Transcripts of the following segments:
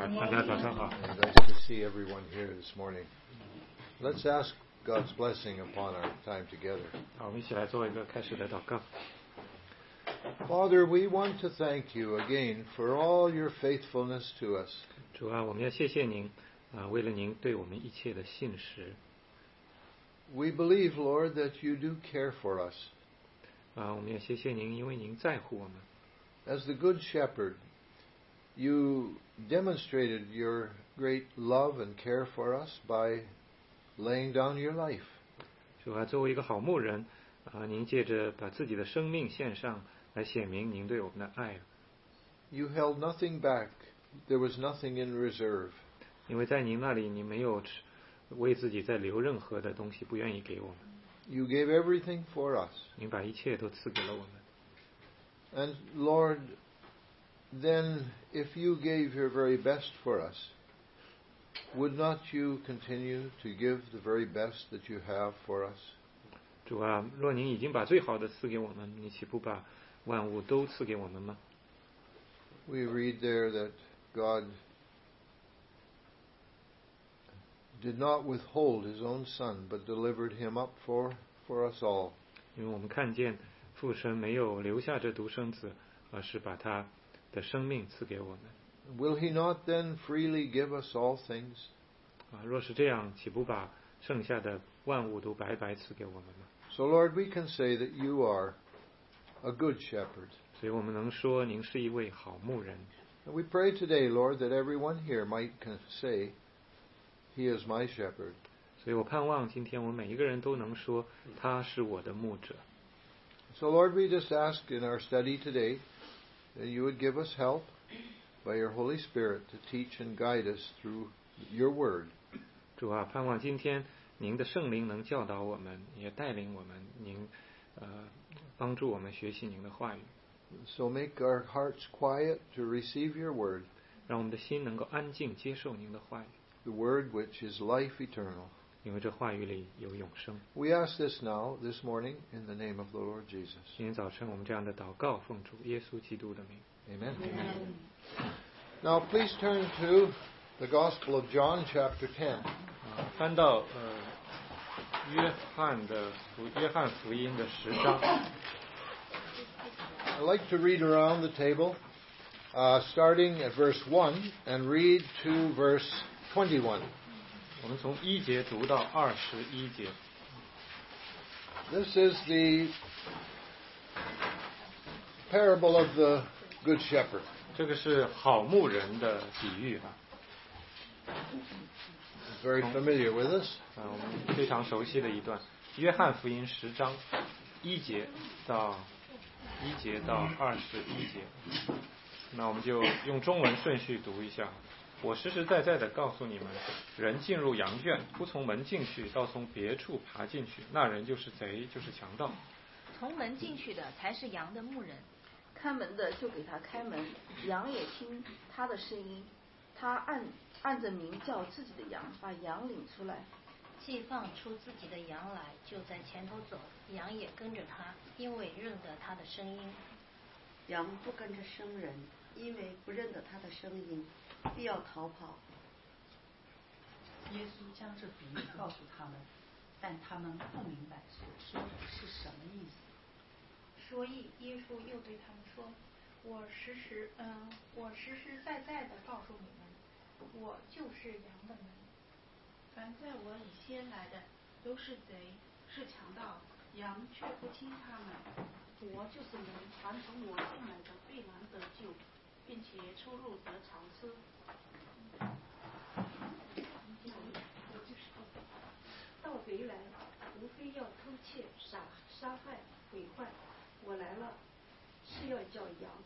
大家早上好。 Nice to see everyone here this morning. Let's ask God's blessing upon our time together. 好，我们一起来做一个开始的祷告。 Father, we want to thank you again for all your faithfulness to us. 主啊，我们要谢谢您为了您对我们一切的信实。 We believe, Lord, that you do care for us. 我们也谢谢您，因为您在乎我们。 As the Good Shepherd, you demonstrated your great love and care for us by laying down your life. 主啊，作为一个好牧人您借着把自己的生命献上来显明您对我们的爱。 You held nothing back. There was nothing in reserve. 因为在您那里，你没有为自己再留任何的东西，不愿意给我们。 You gave everything for us. 您把一切都赐给了我们。 And Lord, then if you gave your very best for us, would not you continue to give the very best that you have for us? 主啊，若您已经把最好的赐给我们，你岂不把万物都赐给我们吗？ We read there that God did not withhold his own Son, but delivered him up for us all. 因为我们看见父神没有留下这独生子，而是把他的生命赐给我们。 Will he not then freely give us all things? 若是这样，岂不把剩下的万物都白白赐给我们吗？ So Lord, we can say that you are a good shepherd. 所以我们能说您是一位好牧人。 And we pray today, Lord, that everyone here might say, he is my shepherd. 所以我盼望今天我们每一个人都能说他是我的牧者。 So Lord, we just ask in our study today that you would give us help by your Holy Spirit to teach and guide us through your word. 主啊，盼望今天您的圣灵能教导我们，也带领我们，您帮助我们学习您的话语。 So make our hearts quiet to receive your word, 让我们的心能够安静接受您的话语， the word which is life eternal. 因为这话语里有永生。 We ask this now, this morning, in the name of the Lord Jesus. 今天早晨我们这样的祷告，奉主耶稣基督的名。 Amen. Now please turn to the Gospel of John, chapter 10. 翻到约翰福音的10章。 I'd like to read around the table, starting at verse 1 and read to verse 21. 我们从1节读到21节。 This is the parable of the Good Shepherd. 这个是好牧人的比喻 It's very familiar with us. 我们非常熟悉的一段，约翰福音10章1节到21节。那我们就用中文顺序读一下。我实实在在地告诉你们，人进入羊圈，不从门进去，倒从别处爬进去，那人就是贼，就是强盗。 从门进去的才是羊的牧人， 看门的就给他开门，羊也听他的声音，他按着名叫自己的羊，把羊领出来。 既放出自己的羊来，就在前头走，羊也跟着他，因为认得他的声音。 羊不跟着生人，因为不认得他的声音，必要逃跑。 耶稣将这比喻告诉他们，但他们不明白所说的是什么意思。 所以耶稣又对他们说：“我实实在在的告诉你们，我就是羊的门。凡在我以先来的，都是贼，是强盗，羊却不听他们。我就是门，凡从我进来的，必然得救，并且出入得草吃。盗贼来，无非要偷窃、杀害、毁坏。我来了，是要叫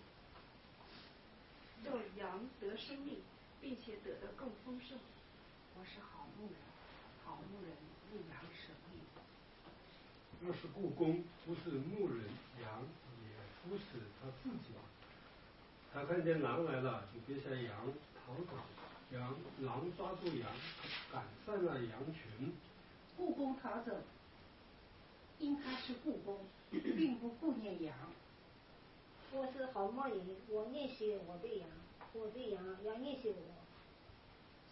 羊得生命，并且得的更丰盛。 我是好牧人，好牧人为羊舍命。 若是雇工不是牧人，羊也不是他自己。他看见狼来了，就别下羊逃走。狼抓住羊，赶散了羊群。 雇工逃走，因他是雇工，并不顾念羊。 我是好牧人，我认识我的羊，我的羊也认识我，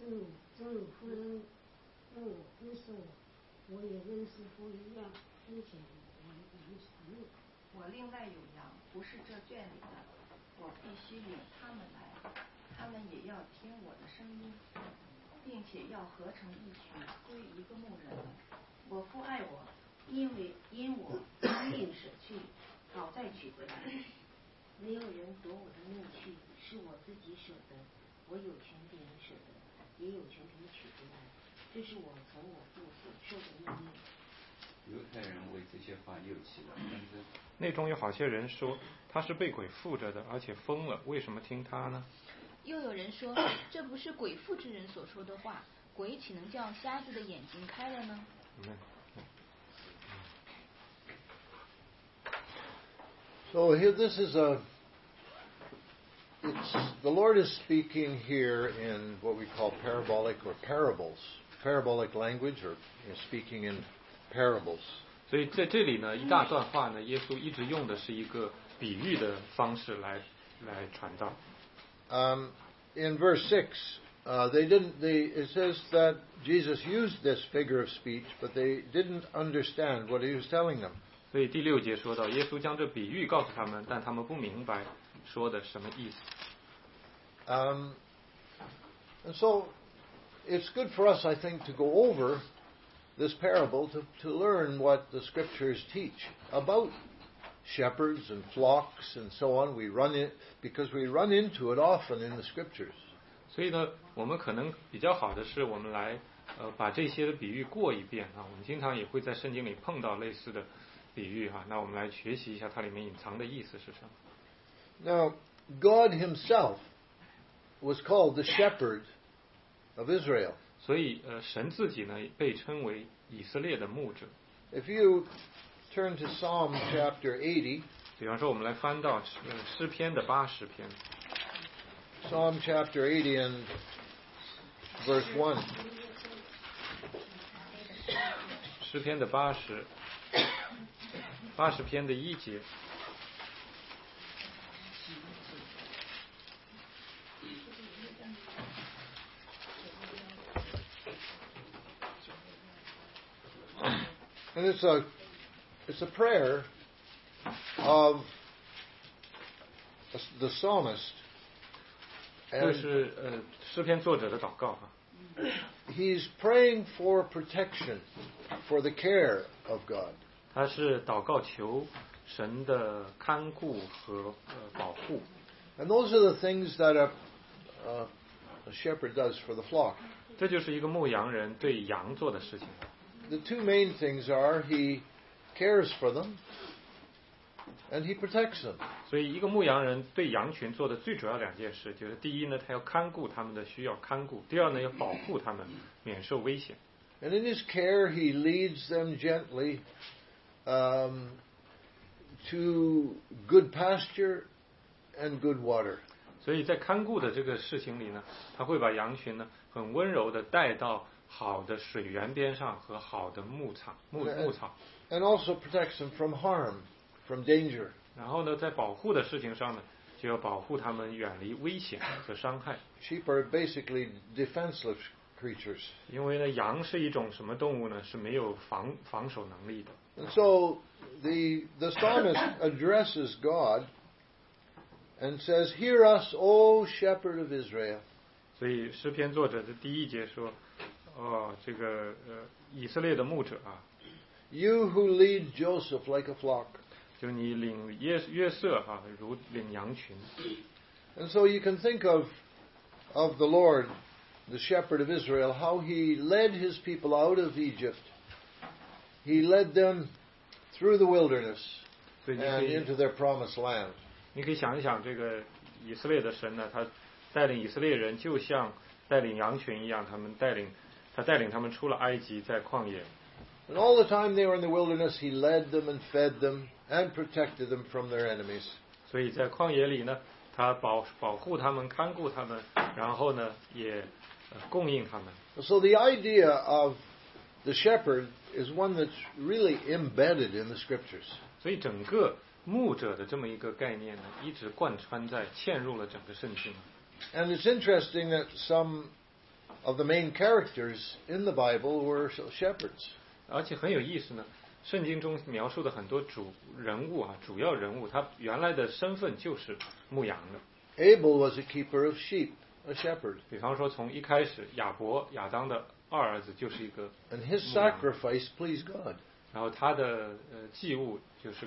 正如夫人让我认识我，我也认识父一样，并且我羊是朋友。 我另外有羊，不是这圈里的，我必须领他们来，他们也要听我的声音，并且要合成一群，归一个牧人。 我父爱我，因我生命舍去，好再取回来。没有人夺我的命去，是我自己舍的。我有权柄舍的，也有权柄取回来。这是我从我父所受的命令。 犹太人为这些话又起了纷争。 内中有好些人说他是被鬼附着的，而且疯了，为什么听他呢？ 又有人说，这不是鬼附之人所说的话，鬼岂能叫瞎子的眼睛开了呢？ So here, this is the Lord is speaking here in what we call parabolic or parabolic language, or speaking in parables. 所以在这里呢，一大段话呢，耶稣一直用的是一个比喻的方式来传道。 In verse 6, it says that Jesus used this figure of speech, but they didn't understand what he was telling them. 所以第6节说到，耶稣将这比喻告诉他们，但他们不明白说的什么意思。 And so it's good for us, I think, to go over this parable to learn what the scriptures teach about shepherds and flocks and so on. Because we run into it often in the scriptures. 所以呢，我们可能比较好的是，我们来把这些的比喻过一遍啊。我们经常也会在圣经里碰到类似的比喻哈。那我们来学习一下它里面隐藏的意思是什么。 Now, God Himself was called the shepherd of Israel. 所以神自己呢被称为以色列的牧者。 If you turn to Psalm chapter 80, 比方说我们来翻到诗篇的80篇。 Psalm chapter 80 and verse 1. 诗篇的80篇的1节。 And it's a prayer of the psalmist. 这是诗篇作者的祷告哈。 He's praying for protection, for the care of God. 他是祷告求神的看顾和保护。 And those are the things that a shepherd does for the flock. 这就是一个牧羊人对羊做的事情。 The two main things are he cares for them and he protects them. 所以一个牧羊人对羊群做的最主要2件事，就是第一呢，他要看顾他们的需要看顾；第二呢，要保护他们免受危险。 And in his care, he leads them gently to good pasture and good water. 所以在看顾的这个事情里呢，他会把羊群呢很温柔的带到好的水源边上和好的牧草。 And also protects them from harm, from danger. 然后呢，在保护的事情上呢，就要保护他们远离危险和伤害。 Sheep are basically defenseless creatures. 因为呢，羊是一种什么动物呢？是没有防守能力的。 And so the psalmist addresses God and says, "Hear us, O shepherd of Israel." 所以诗篇作者的第1节说，这个以色列的牧者啊 ，You who lead Joseph like a flock. 就你领约瑟啊，如领羊群。 And so you can think of the Lord, the shepherd of Israel, how he led his people out of Egypt. He led them through the wilderness and into their promised land. 你可以想一想，这个以色列的神呢，他带领以色列人，就像带领羊群一样，他带领他们出了埃及，在旷野。 And all the time they were in the wilderness, he led them and fed them and protected them from their enemies. 所以在旷野里呢，他保护他们，看顾他们，然后呢，也供应他们。 So the idea of the shepherd is one that's really embedded in the scriptures. 所以整个牧者的这么一个概念呢，一直贯穿在嵌入了整个圣经。 And it's interesting that some of the main characters in the Bible were shepherds. 而且很有意思呢，圣经中描述的很多主要人物，他原来的身份就是牧羊的。 Abel was a keeper of sheep, a shepherd. 比方说，从一开始，亚当的二儿子就是一个 And his sacrifice pleased God. 然后他的祭物就是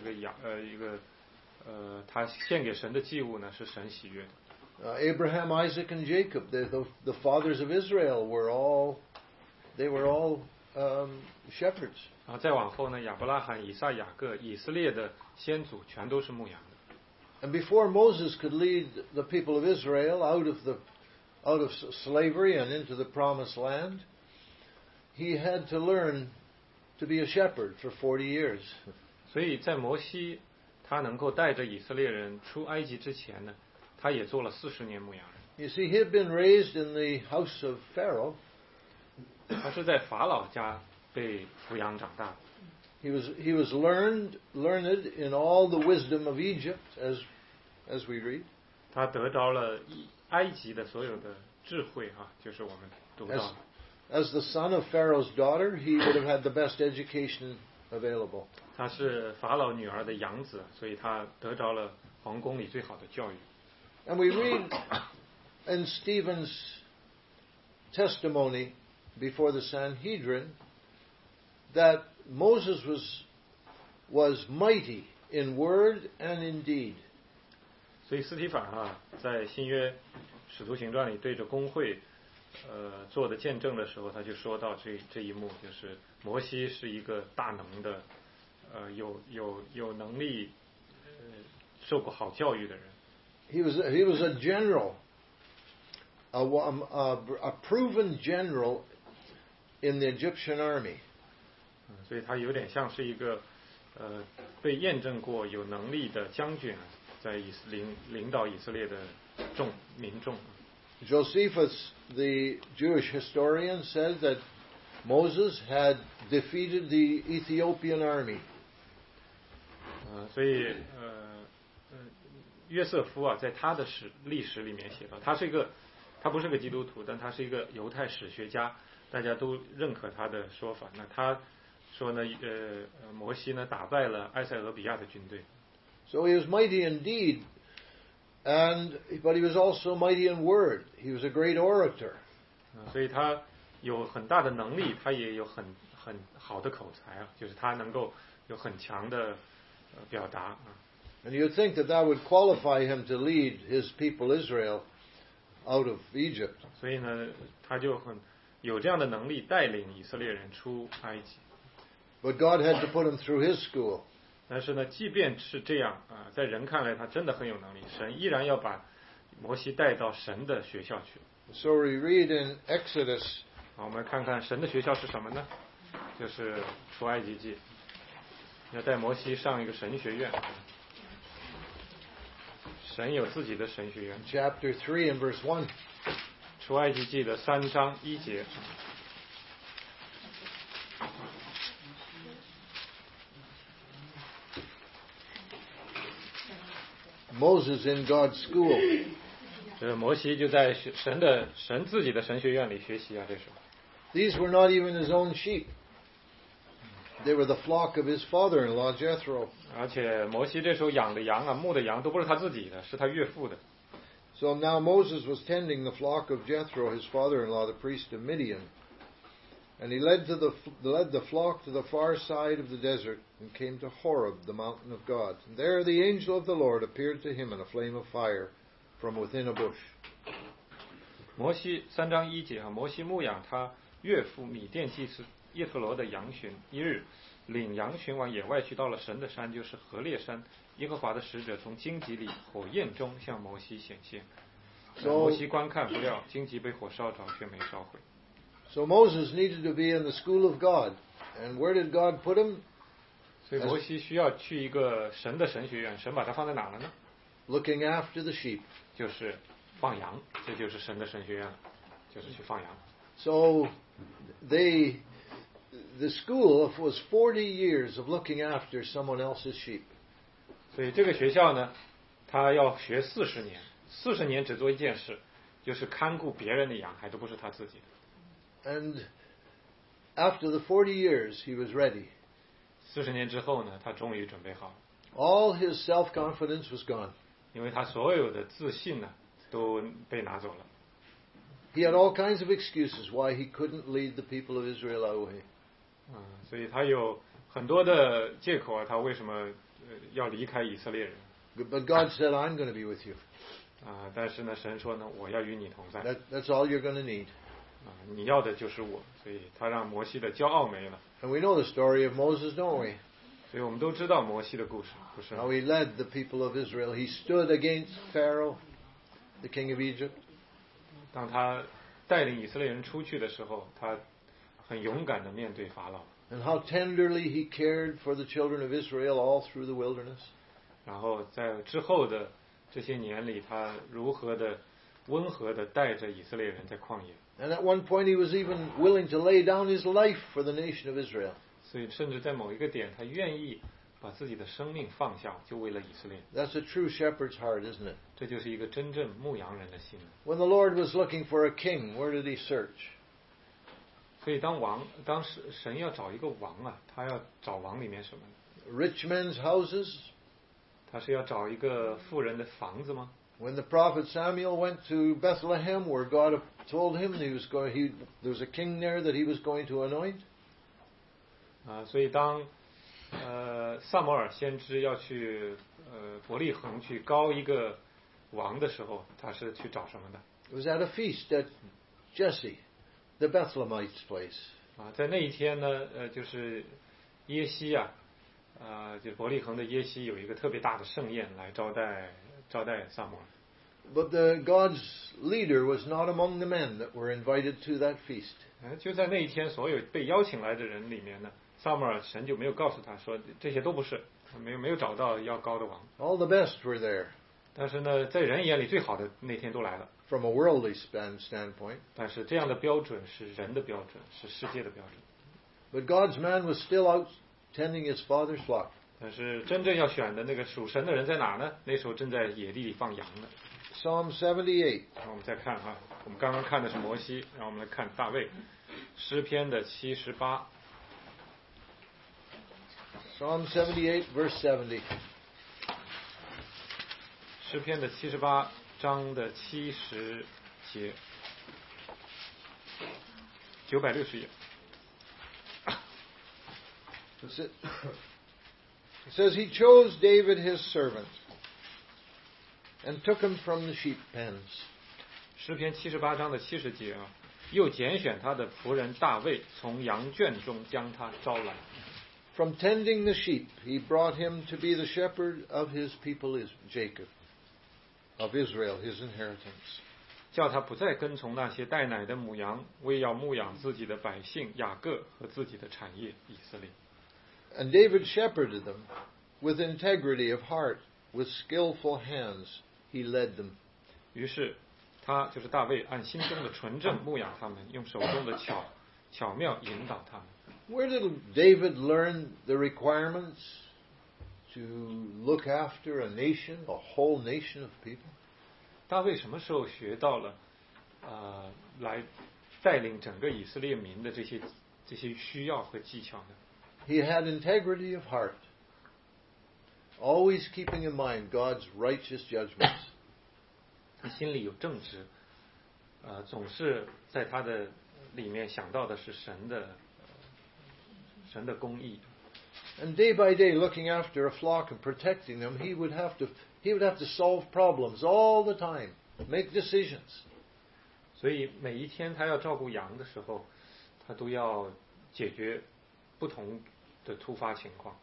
他献给神的祭物呢是神喜悦的。 Abraham, Isaac, and Jacob, the fathers of Israel, were all shepherds. 然后再往后呢，亚伯拉罕、以撒、雅各，以色列的先祖全都是牧羊的。 And before Moses could lead the people of Israel out of slavery and into the promised land, he had to learn to be a shepherd for 40 years. 所以在摩西他能够带着以色列人出埃及之前呢，他也做了40年牧羊人。 You see, he had been raised in the house of Pharaoh. 他是在法老家被抚养长大的。 He was learned in all the wisdom of Egypt, as we read. 他得着了埃及的所有的智慧就是我们读到的。 As the son of Pharaoh's daughter, he would have had the best education available. 他是法老女儿的养子，所以他得着了皇宫里最好的教育。 And we read in Stephen's testimony before the Sanhedrin that Moses was mighty in word and in deed. 所以司提反在新约使徒行传里对着公会做的见证的时候，他就说到这一幕，就是摩西是一个大能的有能力受过好教育的人。 He was a general, a proven general in the Egyptian army. 所以他有点像是一个被验证过有能力的将军，在领导以色列的民众。 Josephus, the Jewish historian, said that Moses had defeated the Ethiopian army. 所以约瑟夫在他的历史里面写到，他不是个基督徒，但他是一个犹太史学家，大家都认可他的说法。那他说呢，摩西呢打败了埃塞俄比亚的军队。 So he was mighty in deed, but he was also mighty in word. He was a great orator. 所以他有很大的能力，他也有很好的口才就是他能够有很强的表达。 And you'd think that would qualify him to lead his people Israel out of Egypt. 所以呢，他就有这样的能力带领以色列人出埃及。 But God had to put him through his school. 但是呢，即便是这样在人看来他真的很有能力，神依然要把摩西带到神的学校去。 So we read in Exodus. 我们看看神的学校是什么呢？就是出埃及记，要带摩西上一个神学院。神有自己的神学院。 Chapter 3 and verse 1. 出埃及记的3章1节。 Moses in God's school. 这摩西就在神自己的神学院里学习这时候。 These were not even his own sheep. They were the flock of his father-in-law Jethro. 而且摩西这时候养的羊牧的羊都不是他自己的，是他岳父的。 So now Moses was tending the flock of Jethro, his father-in-law, the priest of Midian. And he led the flock to the far side of the desert and came to Horeb, the mountain of God. And there the angel of the Lord appeared to him in a flame of fire from within a bush. 摩西3章1节摩西牧养他岳父米甸祭司叶特罗的羊群，一日领羊群往野外去，到了神的山，就是何烈山。耶和华的使者从荆棘里火焰中向摩西显现。摩西观看，不料荆棘被火烧着，却没烧毁。 So Moses needed to be in the school of God. And where did God put him? 所以摩西需要去一个神的神学院，神把他放在哪了呢？ Looking after the sheep. 就是放羊，这就是神的神学院了，就是去放羊。 So the school was 40 years of looking after someone else's sheep. 所以这个学校呢，他要学40年，40年只做一件事，就是看顾别人的羊，还都不是他自己的。 And after the 40 years, he was ready. 40年之后呢，他终于准备好了。 All his self-confidence was gone. 因为他所有的自信呢，都被拿走了。 He had all kinds of excuses why he couldn't lead the people of Israel away. 所以他有很多的借口啊，他为什么要离开以色列人？ But God said, I'm going to be with you. 但是呢，神说呢，我要与你同在。 That's all you're going to need. 你要的就是我，所以他让摩西的骄傲没了。 And we know the story of Moses, don't we? 所以我们都知道摩西的故事，不是吗？ How he led the people of Israel. He stood against Pharaoh, the king of Egypt. 当他带领以色列人出去的时候，他很勇敢地面对法老。 And how tenderly he cared for the children of Israel all through the wilderness. 然后在之后的这些年里，他如何的温和地带着以色列人在旷野。 And at one point he was even willing to lay down his life for the nation of Israel. 所以甚至在某一个点，他愿意把自己的生命放下，就为了以色列。 That's a true shepherd's heart, isn't it? 这就是一个真正牧羊人的心。 When the Lord was looking for a king, where did he search? 所以当时神要找一个王啊，他要找王里面什么？ Rich men's houses? 他是要找一个富人的房子吗？ When the prophet Samuel went to Bethlehem, where God told him there was a king there that he was going to anoint. 所以当撒母耳先知要去伯利恒去膏一个王的时候，他是去找什么的？ It was at a feast at Jesse, the Bethlehemite's place. 在那一天呢，就是耶西啊，就是伯利恒的耶西有一个特别大的盛宴来招待撒母耳。 But God's leader was not among the men that were invited to that feast. 就在那一天，所有被邀请来的人里面呢，撒母耳神就没有告诉他说这些都不是，没有找到要膏的王。 All the best were there. 但是呢，在人眼里最好的那天都来了。 From a worldly standpoint. 但是这样的标准是人的标准，是世界的标准。 But God's man was still out tending his father's flock. 但是真正要选的那个属神的人在哪呢？那时候正在野地里放羊呢。 Psalm 78. 我们再看哈，我们刚刚看的是摩西，让我们来看大卫，诗篇的78。 Psalm 78, verse 70. 诗篇的78章的70节，960页。 It says, He chose David his servant and took him from the sheep pens. 诗篇78章的70节啊，又拣选他的仆人大卫，从羊圈中将他招来。 From tending the sheep, he brought him to be the shepherd of his people Jacob, of Israel, his inheritance. 叫他不再跟从那些带奶的母羊，为要牧养自己的百姓雅各和自己的产业以色列。 And David shepherded them with integrity of heart, with skillful hands. He led them. 于是他就是大卫，按心中的纯正牧养他们，用手中的巧妙引导他们。 Where did David learn the requirements to look after a nation, a whole nation of people? 大卫什么时候学到了来带领整个以色列民的这些需要和技巧呢？ He had integrity of heart, always keeping in mind God's righteous judgments. 他心里有正直，总是在他的里面想到的是神的公义。 And day by day, looking after a flock and protecting them, he would have to solve problems all the time, make decisions. 所以每一天他要照顾羊的时候，他都要解决不同的突发情况。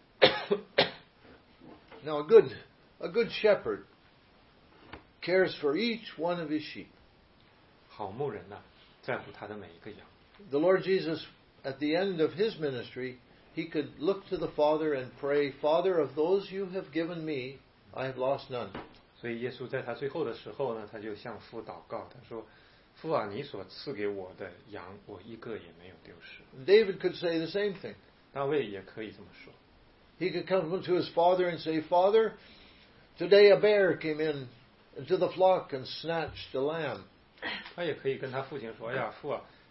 Now, a good shepherd cares for each one of his sheep. 好牧人呐，在乎他的每一个羊。 The Lord Jesus, at the end of his ministry, he could look to the Father and pray, Father, of those you have given me, I have lost none. 所以耶稣在他最后的时候呢，他就向父祷告，他说：“父啊，你所赐给我的羊，我一个也没有丢失。” David could say the same thing. 大卫也可以这么说。 He could come to his father and say, Father, today a bear came into the flock and snatched a lamb. 他也可以跟他父亲说：“哎呀，父啊，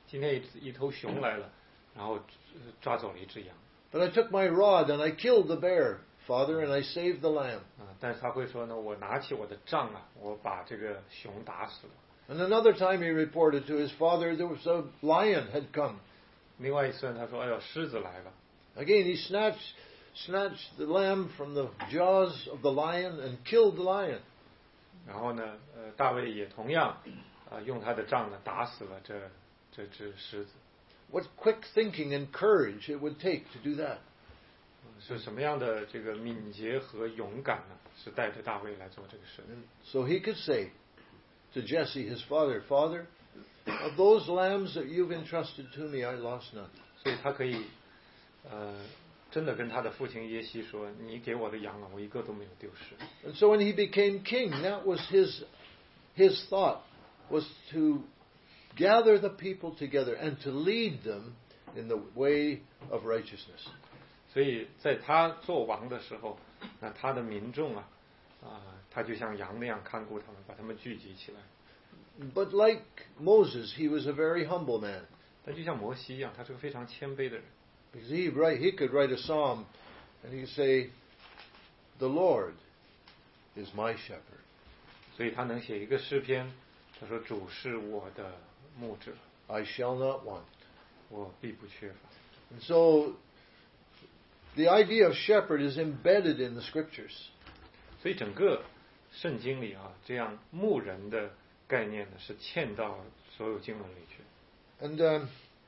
今天一头熊来了，然后抓走了一只羊。 But I took my rod and I killed the bear, Father, and I saved the lamb. 但是他会说呢，我拿起我的杖啊，我把这个熊打死了。 And another time he reported to his father there was a lion had come. 另外一次他说，哎呦，狮子来了。 Again he snatched the lamb from the jaws of the lion and killed the lion. 然后呢，大卫也同样用他的杖呢打死了这只狮子。 What quick thinking and courage it would take to do that. 是什么样的这个敏捷和勇敢呢？是带着大卫来做这个事。 So he could say to Jesse, his father, Father, of those lambs that you've entrusted to me, I lost none. 所以他可以真的跟他的父亲耶西说，你给我的羊啊，我一个都没有丢失。 And so when he became king, that was his thought, was to gather the people together and to lead them in the way of righteousness. 所以在他做王的时候，那他的民众啊，他就像羊那样看顾他们，把他们聚集起来。 But like Moses, he was a very humble man. 但就像摩西一样，他是个非常谦卑的人。 Because he could write a psalm, and he could say, "The Lord is my shepherd." 所以他能写一个诗篇，他说：“主是我的牧者 I shall not want. 我必不缺乏。” And so, the idea of shepherd is embedded in the scriptures. 所以整个圣经里啊，这样牧人的概念呢，是嵌到所有经文里去。 And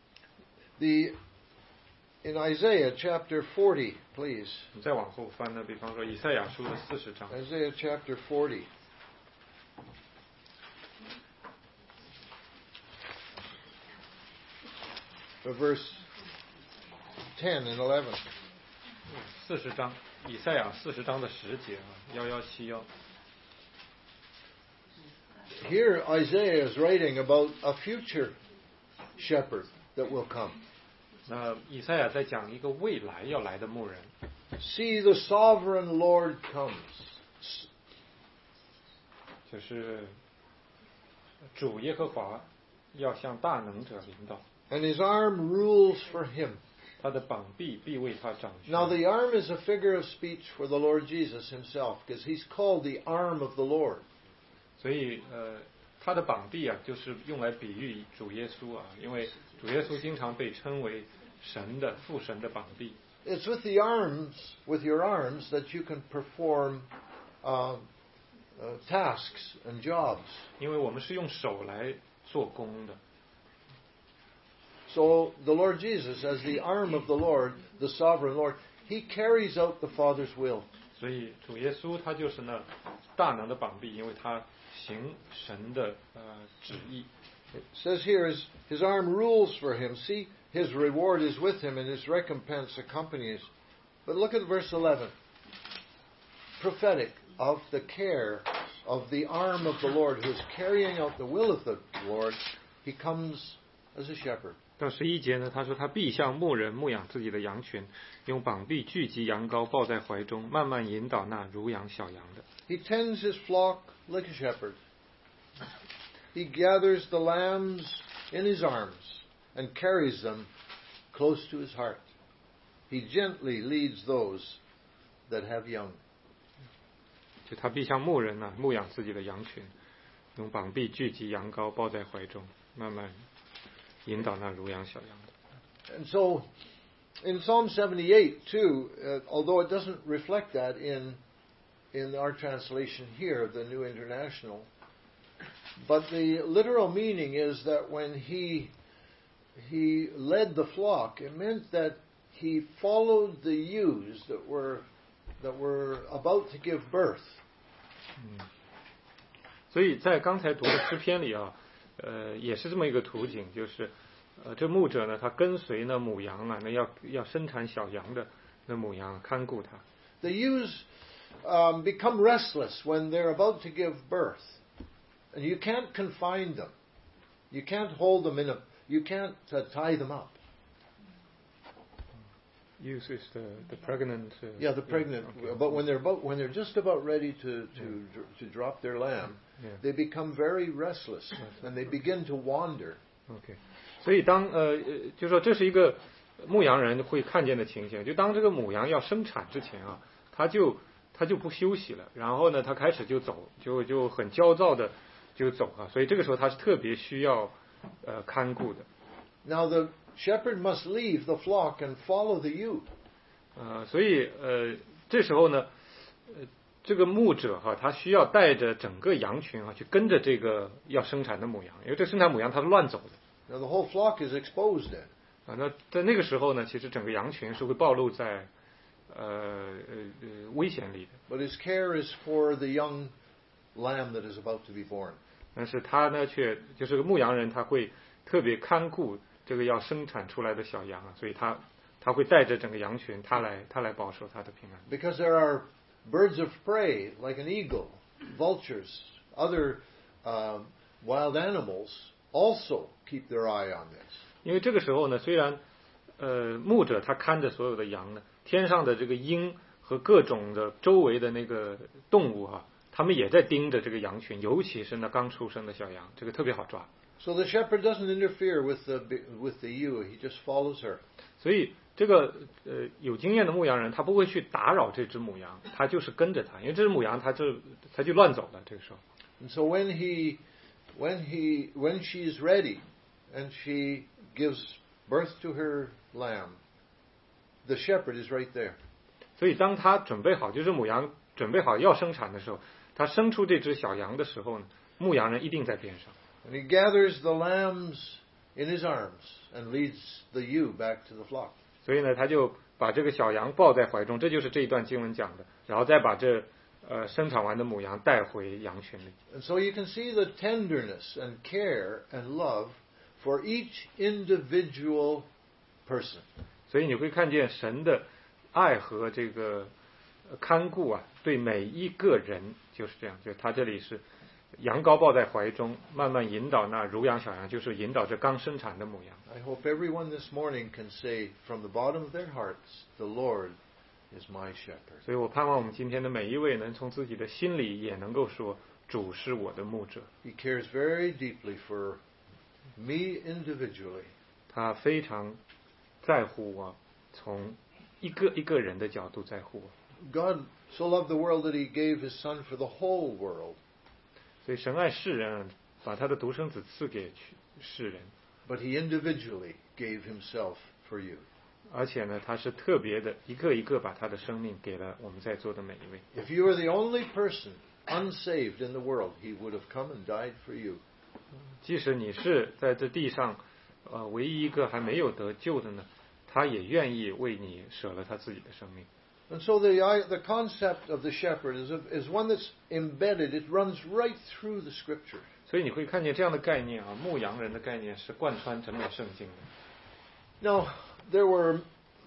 in Isaiah chapter 40, please. 你再往后翻呢，比方说以赛亚书的40章。 Isaiah chapter 40. Verse 10 and 11. 40章，以赛亚40章的10节啊，1171。 Here Isaiah is writing about a future shepherd that will come. 那以赛亚在讲一个未来要来的牧人。 See, the sovereign Lord comes. 就是主耶和华要向大能者领导。 And his arm rules for him. 他的膀臂必为他掌权。 Now the arm is a figure of speech for the Lord Jesus himself, because he's called the arm of the Lord. 所以他的膀臂啊，就是用来比喻主耶稣啊，因为主耶稣经常被称为神的父神的膀臂。 It's with the arms, with your arms, that you can perform tasks and jobs. 因为我们是用手来做工的。 So the Lord Jesus, as the arm of the Lord, the sovereign Lord, he carries out the Father's will. 所以主耶稣他就是那大能的膀臂，因为他行神的旨意。 It says here, his arm rules for him. See, his reward is with him and his recompense accompanies. But look at verse 11. Prophetic of the care of the arm of the Lord who is carrying out the will of the Lord. He comes as a shepherd. 到11节呢，他说他必像牧人牧养自己的羊群，用膀臂聚集羊羔，抱在怀中，慢慢引导那乳养小羊的。 He tends his flock like a shepherd. He gathers the lambs in his arms and carries them close to his heart. He gently leads those that have young. 就他必像牧人啊，牧养自己的羊群，用膀臂聚集羊羔，抱在怀中，慢慢引导那乳养小羊的。 And so, in Psalm 78 too, although it doesn't reflect that in our translation here, the New International, but the literal meaning is that when he led the flock, it meant that he followed the ewes that were about to give birth. 所以在刚才读的诗篇里啊，也是这么一个图景，就是这牧者呢，他跟随呢母羊啊，那要生产小羊的那母羊看顾他。 The ewes become restless when they're about to give birth, and you can't confine them, you can't hold them you can't tie them up. Ewes is the pregnant. Yeah, the pregnant. Okay. But when they're just about ready to drop their lamb, they become very restless and they begin to wander. OK， 所以就说这是一个牧羊人会看见的情形，就当这个母羊要生产之前啊，他就不休息了，然后呢，他开始就走，就很焦躁的就走啊，所以这个时候他是特别需要看顾的。 Now the shepherd must leave the flock and follow the ewe. 所以这时候呢，这个牧者哈，他需要带着整个羊群啊，去跟着这个要生产的母羊，因为这生产母羊它是乱走的。 Now the whole flock is exposed then. 那在那个时候呢，其实整个羊群是会暴露在危险里的。 But his care is for the young lamb that is about to be born. 但是他呢，就是个牧羊人，他会特别看顾这个要生产出来的小羊啊，所以他会带着整个羊群，他来保守他的平安。 Because there are birds of prey like an eagle, vultures, other wild animals also keep their eye on this. 因为这个时候呢，虽然牧者他看着所有的羊呢，天上的这个鹰和各种的周围的那个动物哈，他们也在盯着这个羊群，尤其是那刚出生的小羊，这个特别好抓。 So the shepherd doesn't interfere with the ewe; he just follows her. 所以这个有经验的牧羊人，他不会去打扰这只母羊，他就是跟着它，因为这只母羊它就乱走了。这个时候。 And so when she is ready, and she gives birth to her lamb, the shepherd is right there. 所以当他准备好，就是母羊准备好要生产的时候，他生出这只小羊的时候呢，牧羊人一定在边上。 And he gathers the lambs in his arms and leads the ewe back to the flock. 所以呢，他就把这个小羊抱在怀中，这就是这一段经文讲的，然后再把这生产完的母羊带回羊群里。 And so you can see the tenderness and care and love for each individual person. 所以你会看见神的爱和这个看顾啊，对每一个人就是这样。就他这里是羊羔抱在怀中，慢慢引导那乳养小羊，就是引导这刚生产的母羊。 I hope everyone this morning can say from the bottom of their hearts, "The Lord is my shepherd." 所以我盼望我们今天的每一位能从自己的心里也能够说，主是我的牧者。 He cares very deeply for me individually. 他非常在乎我，从一个人的角度在乎我。 God so loved the world that he gave his son for the whole world. 所以神爱世人，把他的独生子赐给世人。 But he individually gave himself for you. 而且呢，他是特别的一个把他的生命给了我们在座的每一位。 If you were the only person unsaved in the world, he would have come and died for you. 即使你是在这地上唯一一个还没有得救的呢，他也愿意为你舍了他自己的生命。 And so the concept of the shepherd is one that's embedded. It runs right through the Scripture. 所以你会看见这样的概念啊，牧羊人的概念是贯穿整本圣经的。 Now, there were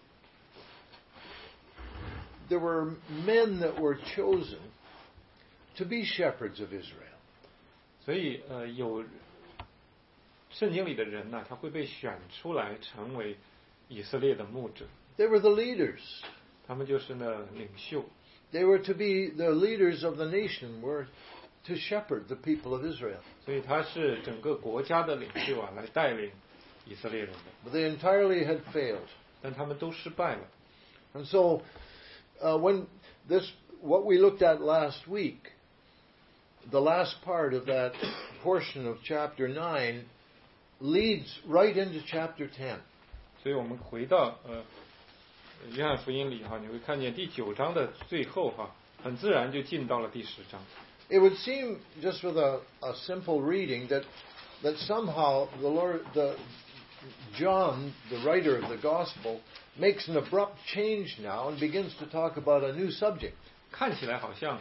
men that were chosen to be shepherds of Israel. 所以有圣经里的人呢，他会被选出来成为以色列的牧者。 They were the leaders. 他们就是那领袖。 They were to be the leaders of the nation, were to shepherd the people of Israel. 所以他是整个国家的领袖啊，来带领以色列人的。 But they entirely had failed. 但他们都失败了。 And so, what we looked at last week, the last part of that portion of chapter 9 leads right into chapter 10. 所以我们回到约翰福音里哈，你会看见第9章的最后哈，很自然就进到了第10章。 It would seem, just with a simple reading, that somehow John, the writer of the Gospel, makes an abrupt change now and begins to talk about a new subject. 看起来好像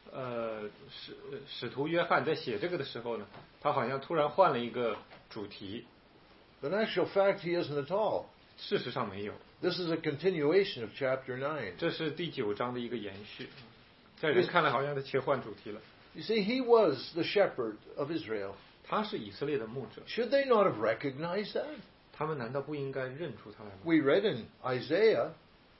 使徒约翰在写这个的时候呢，他好像突然换了一个主题。 But in actual fact, he isn't at all. 事实上没有。 This is a continuation of chapter 9. 这是第9章的一个延续。在人看来，好像他切换主题了。 You see, he was the shepherd of Israel. 他是以色列的牧者。 Should they not have recognized that? 他们难道不应该认出他来吗？ We read in Isaiah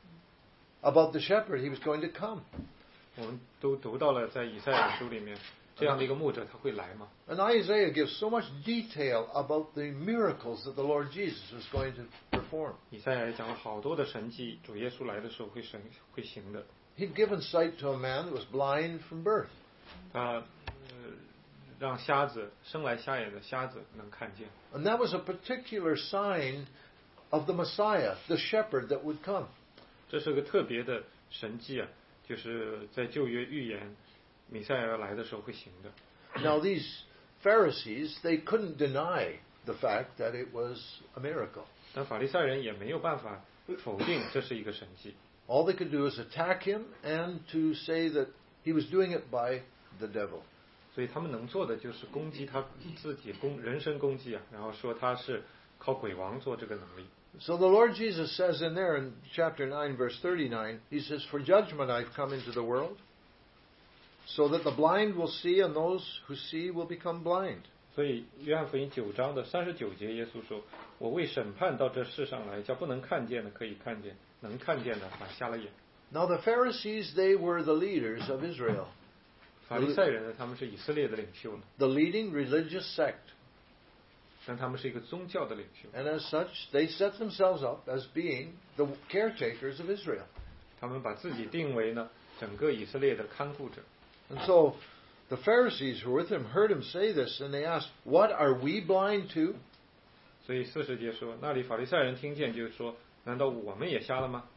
about the shepherd. He was going to come. 我们都读到了，在以赛亚书里面， 这样的一个牧者他会来吗？ And Isaiah gives so much detail about the miracles that the Lord Jesus was going to perform. 以赛亚也讲了好多的神迹，主耶稣来的时候会行的。 He'd given sight to a man that was blind from birth. 他让瞎子生来瞎眼的瞎子能看见。 And that was a particular sign of the Messiah, the shepherd that would come. 这是个特别的神迹啊，就是在旧约预言弥赛亚要来的时候会行的。 Now these Pharisees, they couldn't deny the fact that it was a miracle. 但法利赛人也没有办法否定这是一个神迹。 All they could do is attack him and to say that he was doing it by the devil. 所以他们能做的就是攻击他自己人身攻击啊，然后说他是靠鬼王做这个能力。 So the Lord Jesus says in there in chapter 9 verse 39, he says, "For judgment I've come into the world, so that the blind will see and those who see will become blind." 所以约翰福音9章的39节，耶稣说：“我为审判到这世上来，叫不能看见的可以看见，能看见的反瞎了眼。” Now the Pharisees, they were the leaders of Israel. 法利赛人呢，他们是以色列的领袖呢， The leading religious sect. 但他们是一个宗教的领袖。 And as such, they set themselves up as being the caretakers of Israel. 他们把自己定为呢整个以色列的看顾者。 And so the Pharisees who were with him heard him say this, and they asked, "What, are we blind too?" 所以40节说，那里法利赛人听见就说：“难道我们也瞎了吗？”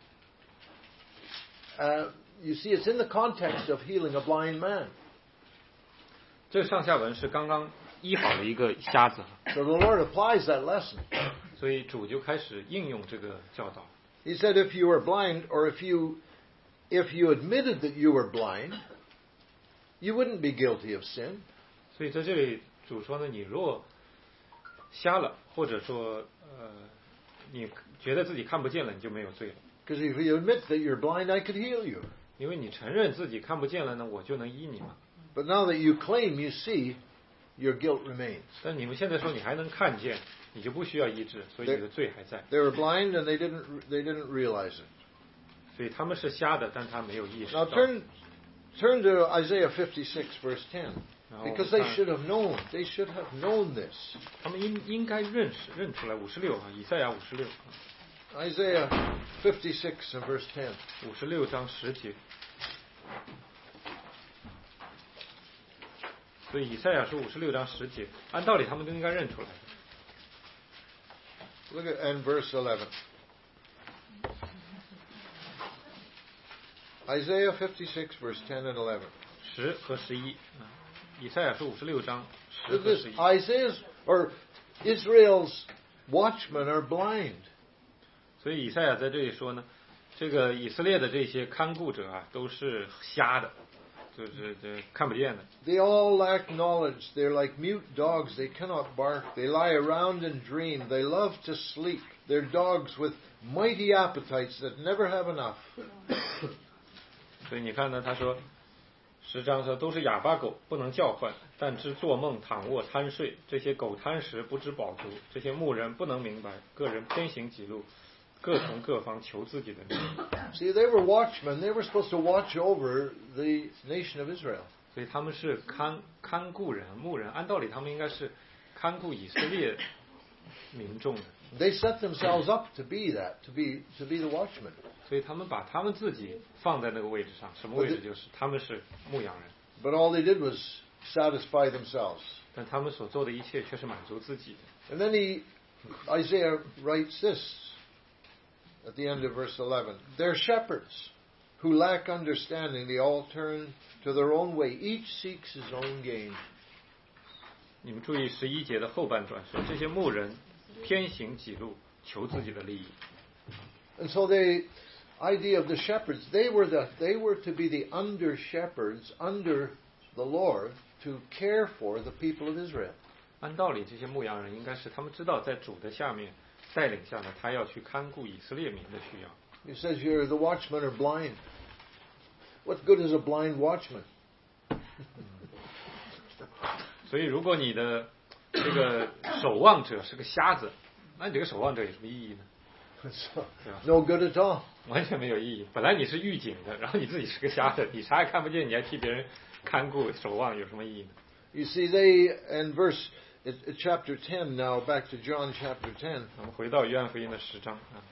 You see, it's in the context of healing a blind man. 这上下文是刚刚医好了一个瞎子， So the Lord applies that lesson. 所以主就开始应用这个教导。 He said, if you were blind, or if you admitted that you were blind, you wouldn't be guilty of sin. 所以在这里主说呢，你若瞎了，或者说你觉得自己看不见了，你就没有罪了。 Because if you admit that you're blind, I could heal you. 因为你承认自己看不见了呢，我就能医你嘛。 But now that you claim you see, your guilt remains. 但你们现在说你还能看见，你就不需要医治，所以你的罪还在。 They were blind and they didn't realize it. 所以他们是瞎的，但他没有意识 Now 到。 turn to Isaiah 56 verse 10. Because they should have known. They should have known this. 他们应该认出来56啊，以赛亚56。 Isaiah 56 and verse 10. 56章10节。所以以赛亚书56章10节，按道理他们都应该认出来的。 Look at and verse 11. Isaiah 56 verse 10 and 11. 10和11，以赛亚书56章10 Look 和 at this. 11。 Isaiah's or Israel's watchmen are blind. 所以以赛亚在这里说呢，这个以色列的这些看顾者啊，都是瞎的，就是这看不见的。 They all lack knowledge. They're like mute dogs. They cannot bark. They lie around and dream. They love to sleep. They're dogs with mighty appetites that never have enough. 所以你看呢，他说10章说都是哑巴狗，不能叫唤，但知做梦、躺卧、贪睡。这些狗贪食，不知饱足；这些牧人不能明白，个人偏行己路，各从各方求自己的命。 See, they were watchmen. They were supposed to watch over the nation of Israel. 所以他们是看顾人、牧人，按道理他们应该是看顾以色列民众的。 They set themselves up to be that, to be the watchmen. 所以他们把他们自己放在那个位置上，什么位置就是他们是牧羊人。 But all they did was satisfy themselves. 但他们所做的一切却是满足自己的。 And then Isaiah writes this at the end of verse 11. They're shepherds who lack understanding. They all turn to their own way. Each seeks his own gain. 你们注意11节的后半段说，这些牧人偏行己路，求自己的利益。 And so the idea of the shepherds, they were to be the under shepherds under the Lord to care for the people of Israel. 按道理，这些牧羊人应该是他们知道在主的下面带领下呢，他要去看顾以色列民的需要。 It says here the watchmen are blind. What good is a blind watchman? 所以，如果你的这个守望者是个瞎子，那你这个守望者有什么意义呢？ No good at all. 完全没有意义。本来你是预警的，然后你自己是个瞎子，你啥也看不见，你还替别人看顾守望有什么意义呢？ You see, they, in chapter 10 now, back to John chapter 10. 我们回到约翰福音的10章啊。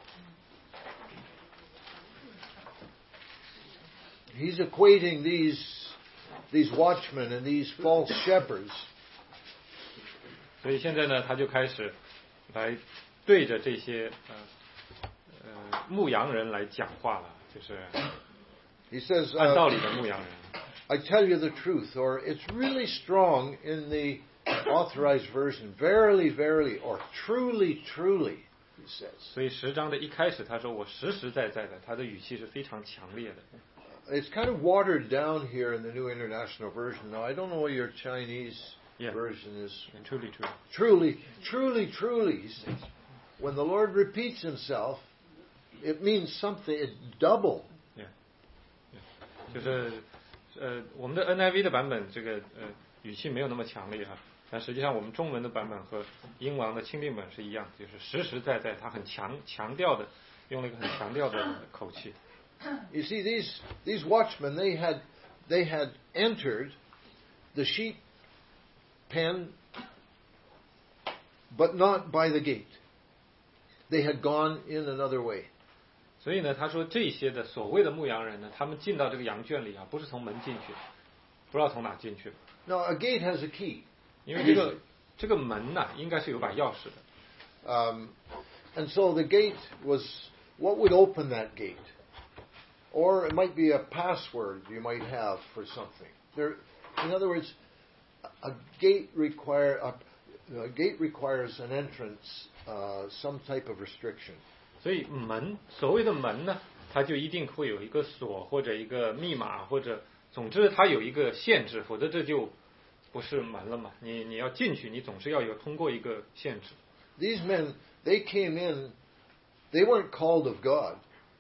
He's equating these watchmen and these false shepherds. 所以现在呢，他就开始来对着这些牧羊人来讲话了，就是 He says, 按道理的牧羊人。 I tell you the truth, or it's really strong in the Authorized Version, verily, verily, or truly, truly, he says. 所以10章的一开始，他说我实实在在的，他的语气是非常强烈的。 It's kind of watered down here in the New International Version. Now, I don't know what your Chinese version is. Truly, truly. Truly, truly, truly, he says. When the Lord repeats himself, it means something, it's double. 就是我们的 NIV 的版本这个语气没有那么强烈哈，但实际上我们中文的版本和英王的钦定本是一样，就是实实在在，他很强调的，用了一个很强调的口气。 You see, these watchmen, they had entered the sheep pen, but not by the gate. They had gone in another way. 所以呢，他说这些的所谓的牧羊人呢，他们进到这个羊圈里啊，不是从门进去，不知道从哪进去。 Now, a gate has a key. 因为这个门呢，应该是有把钥匙的。 And so the gate was, what would open that gate? Or it might be a password you might have for something. In other words, a gate requires an entrance, some type of restriction. 所以所谓的门呢，它就一定会有一个锁或者一个密码，或者总之它有一个限制，否则这就不是门了嘛。你要进去，你总是要通过一个限制。 These men, they came in, they weren't called of God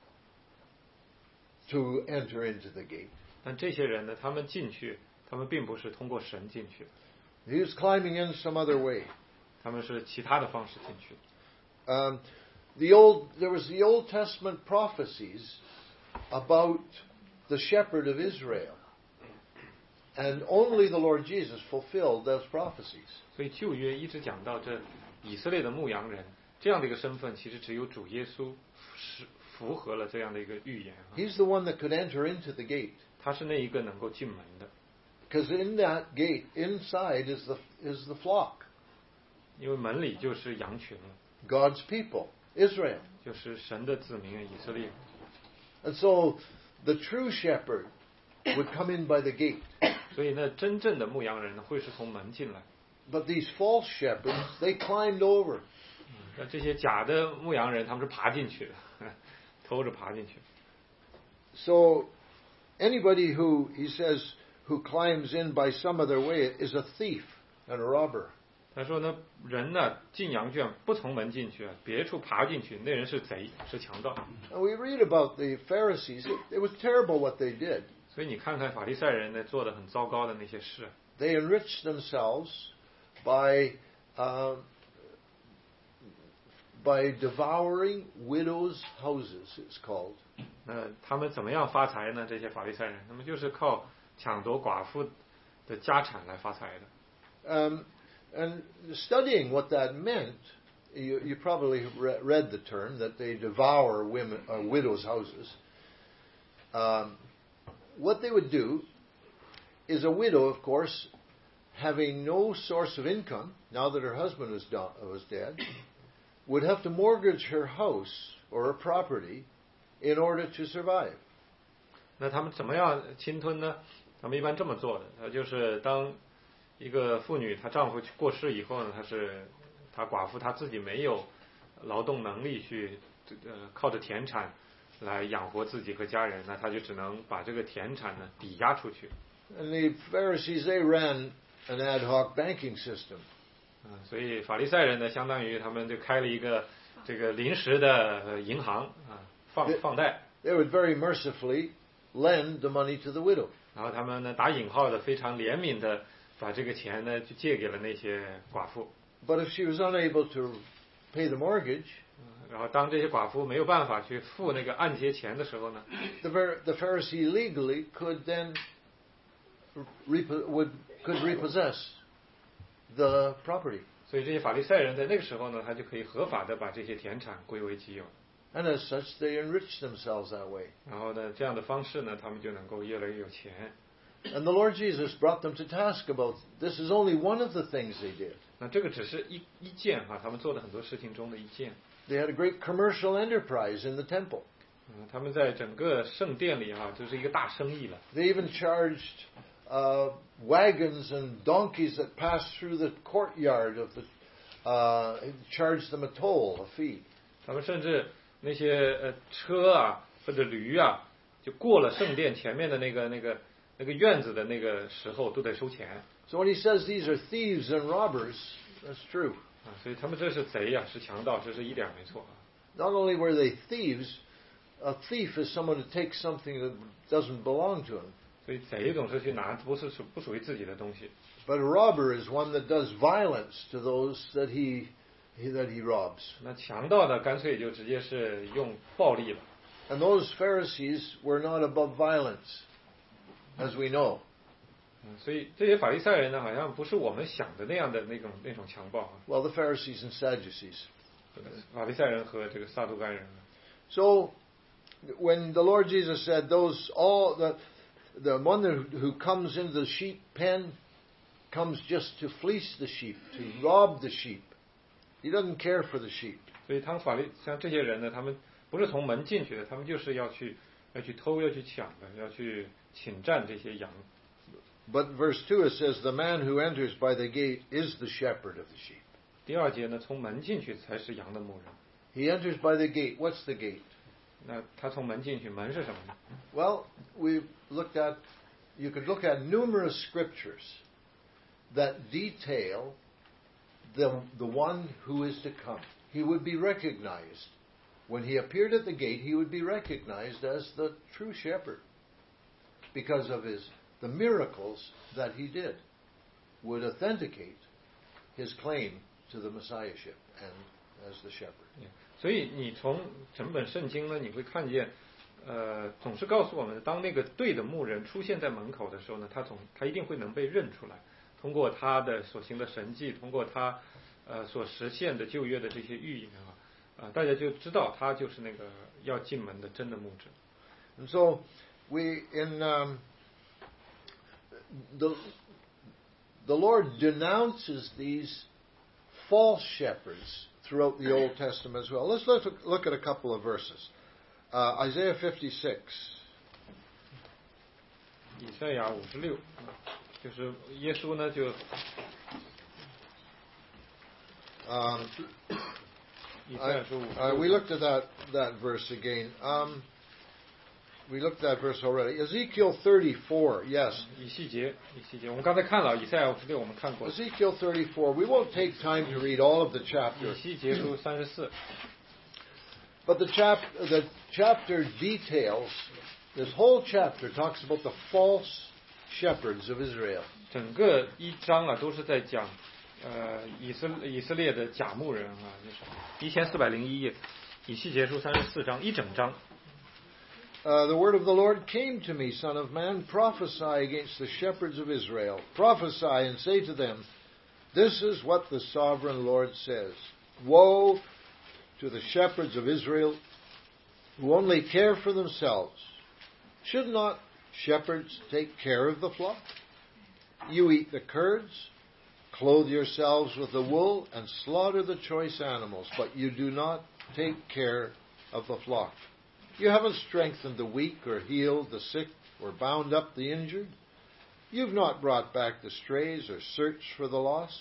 to enter into the gate. 但这些人呢，他们进去，他们并不是通过神进去的。 He was climbing in some other way. 他们是其他的方式进去的。 There was the Old Testament prophecies about the shepherd of Israel, and only the Lord Jesus fulfilled those prophecies. 所以旧约一直讲到这以色列的牧羊人这样的一个身份，其实只有主耶稣符合了这样的一个预言。 He's the one that could enter into the gate. 他是那一个能够进门的。 Because in that gate, inside is the flock. 因为门里就是羊群了。 God's people, Israel. 就是神的子民以色列。 And so the true shepherd would come in by the gate. 所以呢，真正的牧羊人会是从门进来。 But these false shepherds, they climbed over. 那这些假的牧羊人，他们是爬进去的，偷着爬进去。 So anybody who, he says, who climbs in by some other way is a thief and a robber. 他说呢，人呢进羊圈不从门进去，别处爬进去，那人是贼，是强盗。 And we read about the Pharisees. It was terrible what they did. 所以你看看法利赛人呢做的很糟糕的那些事。 They enriched themselves by devouring widows' houses, it's called. 他们怎么样发财呢？这些法利赛人，他们就是靠抢夺寡妇的家产来发财的。 And studying what that meant, you probably read the term that they devour widows' houses. What they would do is a widow, of course, having no source of income now that her husband was dead, would have to mortgage her house or her property in order to survive. 那他们怎么样侵吞呢？他们一般这么做的，就是当一个妇女她丈夫过世以后呢，她寡妇她自己没有劳动能力去靠着田产来养活自己和家人，那她就只能把这个田产呢抵押出去。 And the Pharisees, they ran an ad hoc banking system. 所以法利赛人呢，相当于他们就开了一个这个临时的银行啊，放贷。 They would very mercifully lend the money to the widow. 然后他们呢，打引号的非常怜悯的把这个钱呢就借给了那些寡妇。 But if she was unable to pay the mortgage, 然后当这些寡妇没有办法去付那个按揭钱的时候呢， the Pharisee legally could then could repossess the property. 所以这些法利赛人在那个时候呢，他就可以合法的把这些田产归为己有。 And as such, they enrich themselves that way. 然后呢，这样的方式呢，他们就能够越来越有钱。 And the Lord Jesus brought them to task about this. Is only one of the things they did. 那这个只是一件哈，他们做的很多事情中的一件。 They had a great commercial enterprise in the temple. 他们在整个圣殿里哈，就是一个大生意了。 They even charged wagons and donkeys that passed through the courtyard of the charged them a toll, a fee. 他们甚至那些车啊或者驴啊，就过了圣殿前面的那个院子的那个时候都得收钱。 So when he says these are thieves and robbers, that's true. 所以他们这是贼呀，是强盗，这是一点没错。 Not only were they thieves, a thief is someone who takes something that doesn't belong to him. 所以贼总是去拿不属于自己的东西。 But a robber is one that does violence to those that he robs. 那强盗呢，干脆就直接是用暴力了。 And those Pharisees were not above violence, as we know. 所以这些法利赛人呢，好像不是我们想的那样的那种强暴。 Well, the Pharisees and Sadducees. 法利赛人和这个撒都该人。 So, when the Lord Jesus said, the one who comes into the sheep pen comes just to fleece the sheep, to rob the sheep. He doesn't care for the sheep. 所以像这些人呢，他们不是从门进去的，他们就是要去偷，要去抢的，要去侵占这些羊。 But verse 2 it says, the man who enters by the gate is the shepherd of the sheep. 第二节呢，从门进去才是羊的牧人。 He enters by the gate. What's the gate? 那他从门进去，门是什么呢？ Well, you could look at numerous scriptures that detail the one who is to come. He would be recognized. When he appeared at the gate, he would be recognized as the true shepherd because of the miracles that he did would authenticate his claim to the messiahship and as the shepherd. 所以你从整本圣经呢，你会看见，总是告诉我们，当那个对的牧人出现在门口的时候呢，他一定会能被认出来，通过他的所行的神迹，通过他所实现的旧约的这些预言大家就知道他就是那个要进门的真的牧者。 And so the Lord denounces these false shepherds throughout the Old Testament as well. Let's look at a couple of verses. Isaiah 56. 以赛亚56，就是耶稣呢就 we looked at that verse again. We looked at that verse already. Ezekiel 34, yes. 以西结，我们刚才看了以赛亚56，我们看过。 Ezekiel 34. We won't take time to read all of the chapter. 以西结书34。 But the chapter details, this whole chapter talks about the false shepherds of Israel. 整个一章啊，都是在讲以色列的假牧人啊，就是1401页，以西结书34章，一整章。 The word of the Lord came to me, Son of man, prophesy against the shepherds of Israel. Prophesy and say to them, this is what the sovereign Lord says. Woe to the shepherds of Israel who only care for themselves. Should not shepherds take care of the flock? You eat the curds, clothe yourselves with the wool, and slaughter the choice animals, but you do not take care of the flock. You haven't strengthened the weak or healed the sick or bound up the injured. You've not brought back the strays or searched for the lost.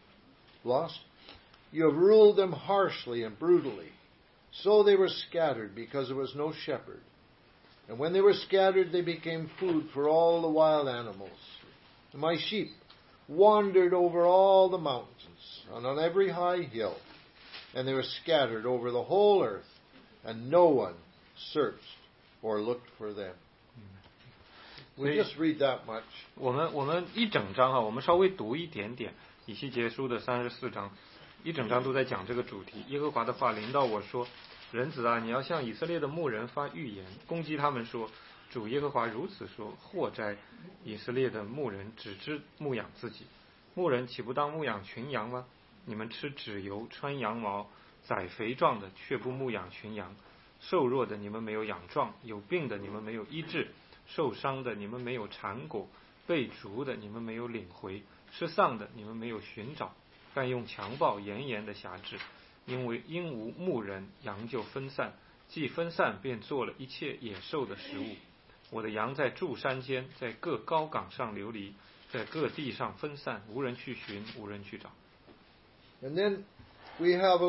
You have ruled them harshly and brutally. So they were scattered because there was no shepherd. And when they were scattered, they became food for all the wild animals. And my sheep wandered over all the mountains and on every high hill. And they were scattered over the whole earth. And no one searched or looked for them. We just read that much. 我们一整章啊，我们稍微读一点点以西结书的34章，一整章都在讲这个主题。耶和华的话临到我说：人子啊，你要向以色列的牧人发预言，攻击他们说： 主耶和华如此说：祸哉，以色列的牧人只知牧养自己，牧人岂不当牧养群羊吗？你们吃脂油，穿羊毛，宰肥壮的，却不牧养群羊。瘦弱的你们没有养壮，有病的你们没有医治，受伤的你们没有缠裹，被逐的你们没有领回，失丧的你们没有寻找，但用强暴严严的辖制，因无牧人，羊就分散，既分散，便做了一切野兽的食物。我的羊在诸山间，在各高岗上流离，在各地上分散，无人去寻，无人去找。 And then we have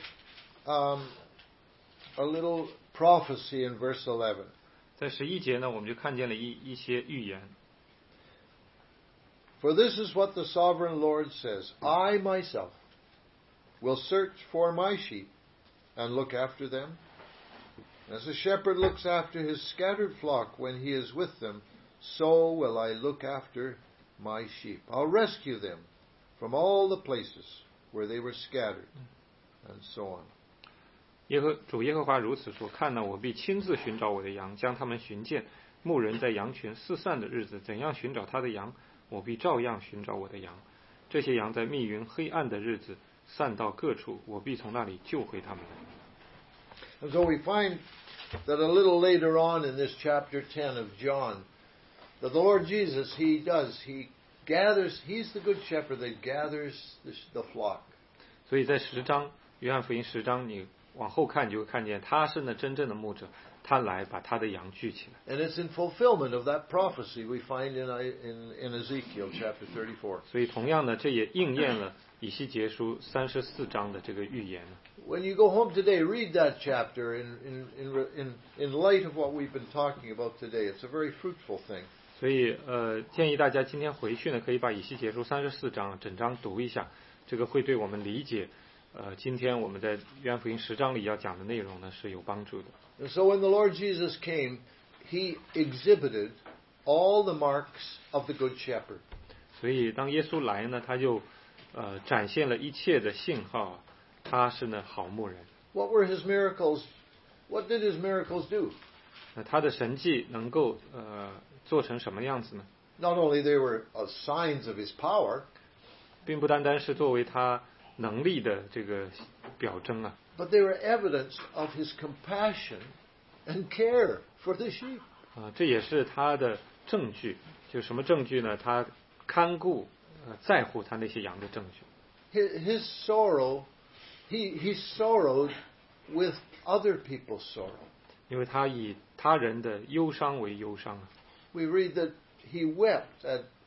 a little prophecy in verse 11. 在11节呢，我们就看见了一些预言。 For this is what the sovereign Lord says: I myself will search for my sheep and look after them. As a shepherd looks after his scattered flock when he is with them, so will I look after my sheep. I'll rescue them from all the places where they were scattered, and so on. 主耶和华如此说：看哪，我必亲自寻找我的羊，将他们寻见。牧人在羊群四散的日子，怎样寻找他的羊，我必照样寻找我的羊。这些羊在密云黑暗的日子散到各处，我必从那里救回他们。 And so we find that a little later on in this chapter 10 of John, that the Lord Jesus, He gathers, He's the good shepherd that gathers the flock. 所以在10章，约翰福音10章，你往后看就会看见，他是那真正的牧者，他来把他的羊聚起来。 And it's in fulfillment of that prophecy we find in Ezekiel chapter 34. 所以同样的，这也应验了以西结书34章的这个预言。 When you go home today, read that chapter in light of what we've been talking about today. It's a very fruitful thing. 所以建议大家今天回去呢，可以把以西结书34章整章读一下，这个会对我们理解今天我们在约翰福音10章里要讲的内容呢是有帮助的。 And so when the Lord Jesus came, He exhibited all the marks of the Good Shepherd. 所以当耶稣来呢，他就展现了一切的信号，他是呢好牧人。 What were His miracles? What did His miracles do? 那他的神迹能够做成什么样子呢？ Not only they were signs of His power, 并不单单是作为他能力的这个表征啊， but they were evidence of His compassion and care for the sheep. 这也是他的证据。就什么证据呢？他看顾在乎他那些羊的证据。 His sorrow, he sorrowed with other people's sorrow. 因为他以他人的忧伤为忧伤啊。 We read that He wept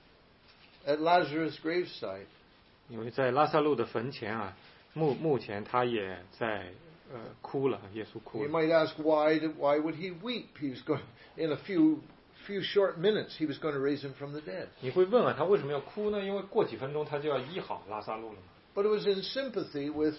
at Lazarus' graveside. 因为在拉萨路的坟前啊，墓前他也在哭了，耶稣哭 You 了。 might ask why would He weep? He was going in a few short minutes He was going to raise him from the dead. 你会问啊，他为什么要哭呢？因为过几分钟他就要医好拉萨路了嘛。 But it was in sympathy with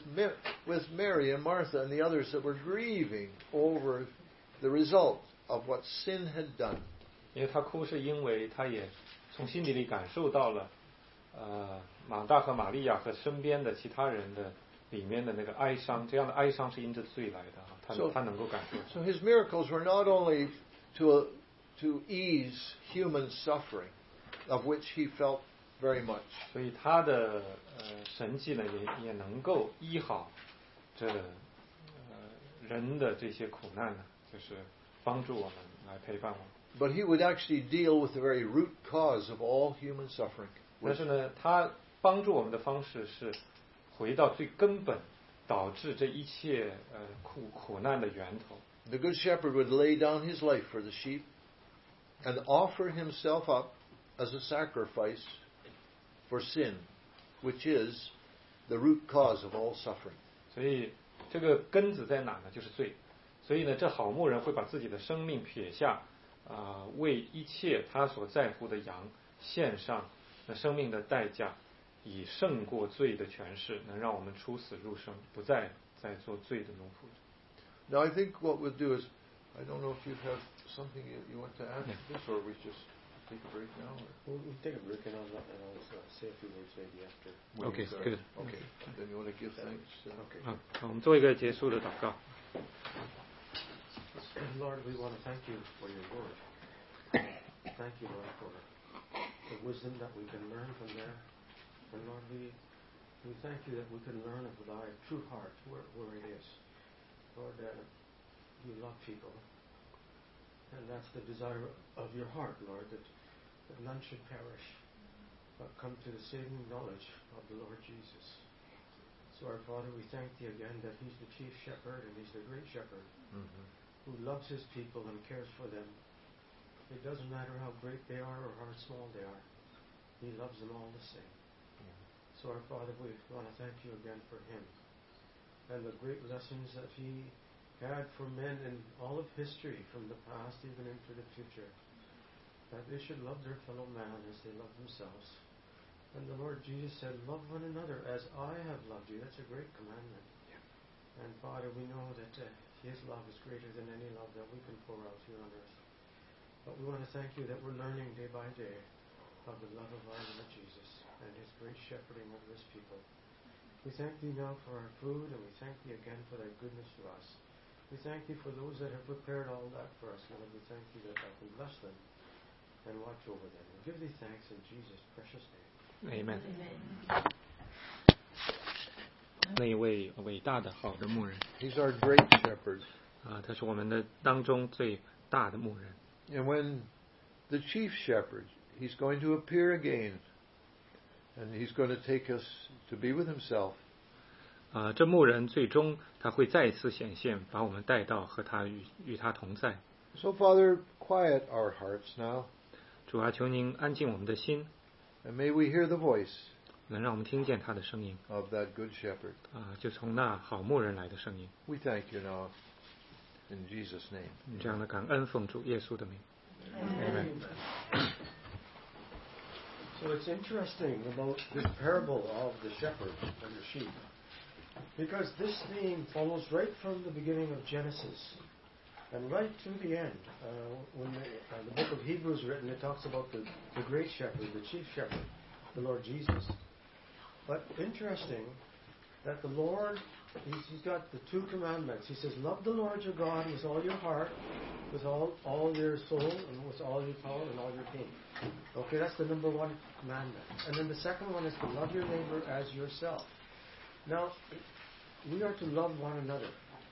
Mary and Martha and the others that were grieving over the result of what sin had done. 因为他哭是因为他也从心底里感受到了马大和玛利亚和身边的其他人的里面的那个哀伤，这样的哀伤是因着罪来的啊，他能够感受。 So His miracles were not only to ease human suffering, of which He felt very much. 所以他的神迹呢，也能够医好这人的这些苦难呢，就是帮助我们来陪伴我们。 But He would actually deal with the very root cause of all human suffering. 但是呢，他帮助我们的方式是回到最根本，导致这一切苦难的源头。 The Good Shepherd would lay down His life for the sheep and offer Himself up as a sacrifice for sin, which is the root cause of all suffering. 所以这个根子在哪呢？就是罪。所以呢，这好牧人会把自己的生命撇下，为一切他所在乎的羊献上那生命的代价，以胜过罪的权势，能让我们出死入生，不再做罪的奴仆。 Now I think what we'll do is, I don't know if you have something you want to add to this, or we just take a break now. We'll take a break and I'll say a few words maybe after. Okay, good. Okay. Then you want to give thanks? Okay. 我们做一个结束的祷告。 Lord, we want to thank you for your word. thank you, Lord, for the wisdom that we can learn from there. And Lord, we thank you that we can learn of thy true heart, where it is. Lord, you love people. And that's the desire of your heart, Lord, that none should perish, but come to the saving knowledge of the Lord Jesus. So our Father, we thank thee again that he's the chief shepherd and he's the great shepherd who loves his people and cares for them. It doesn't matter how great they are or how small they are. He loves them all the same. So our Father, we want to thank you again for him and the great lessons that he had for men in all of history, from the past even into the future, that they should love their fellow man as they love themselves. And the Lord Jesus said, love one another as I have loved you. That's a great commandment. And Father, we know that his love is greater than any love that we can pour out here on earth. But we want to thank you that we're learning day by day of the love of our Lord Jesus and his great shepherding of his people. We thank thee now for our food, and we thank thee again for thy goodness to us. We thank thee for those that have prepared all that for us, Lord. We thank thee that thou can bless them and watch over them. We give thee thanks in Jesus' precious name. Amen. 那一位伟大的好的牧人 He's our great shepherd. 他是我们的当中最大的牧人。 And when the chief shepherd, he's going to appear again, and he's going to take us to be with himself. 这牧人最终他会再一次显现，把我们带到和他与他同在。 So Father, quiet our hearts now. 主啊，求您安静我们的心。 And may we hear the voice 能让我们听见他的声音。 of that good shepherd. 就从那好牧人来的声音。 We thank you now in Jesus' name. 这样的感恩奉主耶稣的名。 Amen. So it's interesting about this parable of the shepherd and the sheep, because this theme follows right from the beginning of Genesis and right to the end. When the book of Hebrews is written, it talks about the great shepherd, the chief shepherd, the Lord Jesus. But interesting that the Lord, he's got the two commandments. He says, love the Lord your God with all your heart, with all your soul, and with all your power and all your being. Okay, that's the number one commandment. And then the second one is to love your neighbor as yourself. Now, we are to love one another.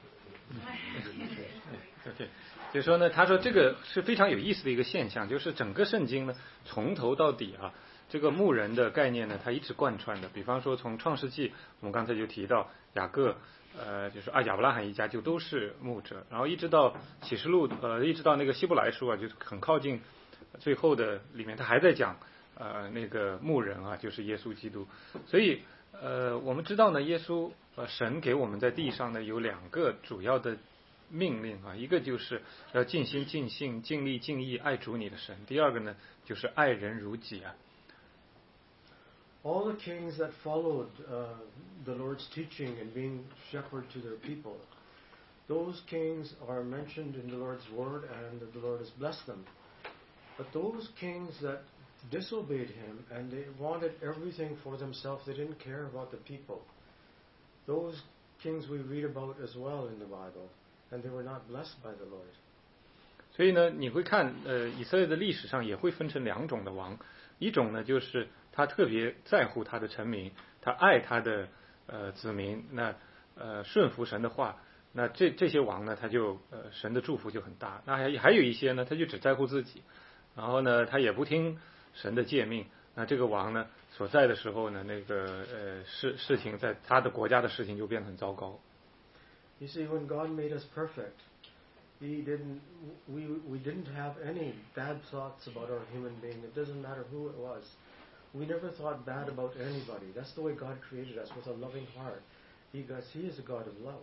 OK， 就说呢，他说这个是非常有意思的一个现象，就是整个圣经呢，从头到底啊，这个牧人的概念呢，它一直贯穿的。比方说，从创世纪，我们刚才就提到雅各，就是亚伯拉罕一家就都是牧者，然后一直到启示录，一直到那个希伯来书啊，就很靠近最后的里面，他还在讲那个牧人啊，就是耶稣基督。所以我们知道呢，耶稣神给我们在地上呢有两个主要的命令啊，一个就是要尽心尽性尽力尽意爱主你的神，第二个呢就是爱人如己啊。 All the kings that followed the Lord's teaching and being shepherd to their people, those kings are mentioned in the Lord's word, and the Lord has blessed them. But those kings that disobeyed him and they wanted everything for themselves, they didn't care about the people. Those kings we read about as well in the Bible, and they were not blessed by the Lord. 所以呢，你会看以色列的历史上也会分成两种的王，一种呢就是他特别在乎他的臣民，他爱他的子民，那顺服神的话，那这些王呢，他就神的祝福就很大。那还有一些呢，他就只在乎自己，然后呢，他也不听神的诫命。那这个王呢所在的时候呢，那个事情在他的国家的事情就变得很糟糕。 You see, when God made us perfect, we didn't have any bad thoughts about our human being. It doesn't matter who it was. We never thought bad about anybody. That's the way God created us, with a loving heart. Because He is a God of love.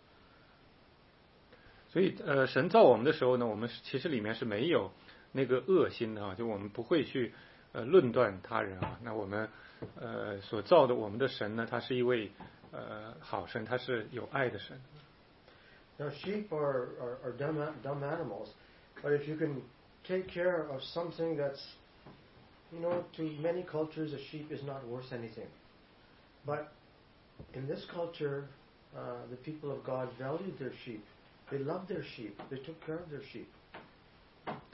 所以神造我们的时候呢，我们其实里面是没有那个恶心的啊，就我们不会去论断他人啊。那我们所造的我们的神呢，他是一位好神，他是有爱的神。 Now sheep are dumb animals, but if you can take care of something that's, to many cultures a sheep is not worth anything. But in this culture, the people of God valued their sheep. They loved their sheep. They took care of their sheep.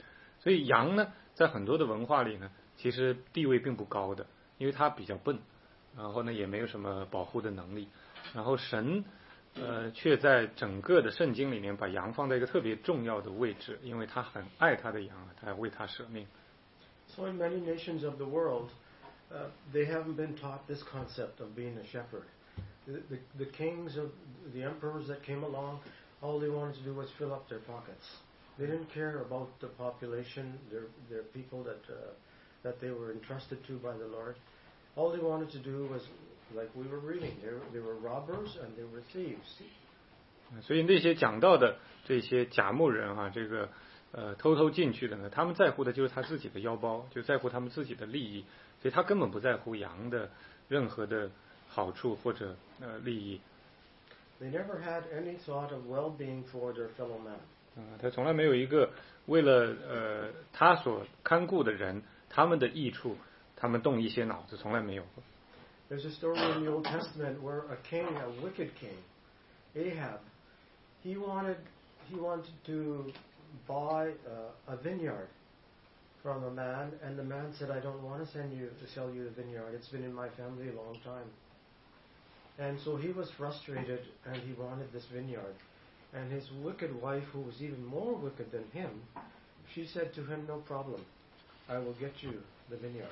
所以羊呢，在很多的文化里呢，其实地位并不高的，因为它比较笨，然后呢也没有什么保护的能力。然后神却在整个的圣经里面把羊放在一个特别重要的位置，因为他很爱他的羊，他为他舍命。 So in many nations of the world, they haven't been taught this concept of being a shepherd. The kings of the emperors that came along, all they wanted to do was fill up their pockets. They didn't care about the population, their people that they were entrusted to by the Lord. All they wanted to do was, like we were reading, they were robbers and they were thieves. 所以那些讲到的这些假牧人啊，这个偷偷进去的呢，他们在乎的就是他自己的腰包，就在乎他们自己的利益，所以他根本不在乎羊的任何的好处或者利益。 They never had any thought of well-being for their fellow man. 他从来没有一个为了他所看顾的人他们的益处，他们动一些脑子，从来没有过。 There's a story in the Old Testament where a king, a wicked king, Ahab, he wanted to buy a vineyard from a man, and the man said, "I don't want to sell you the vineyard. It's been in my family a long time." And so he was frustrated, and he wanted this vineyard. And his wicked wife, who was even more wicked than him, she said to him, "No problem, I will get you the vineyard."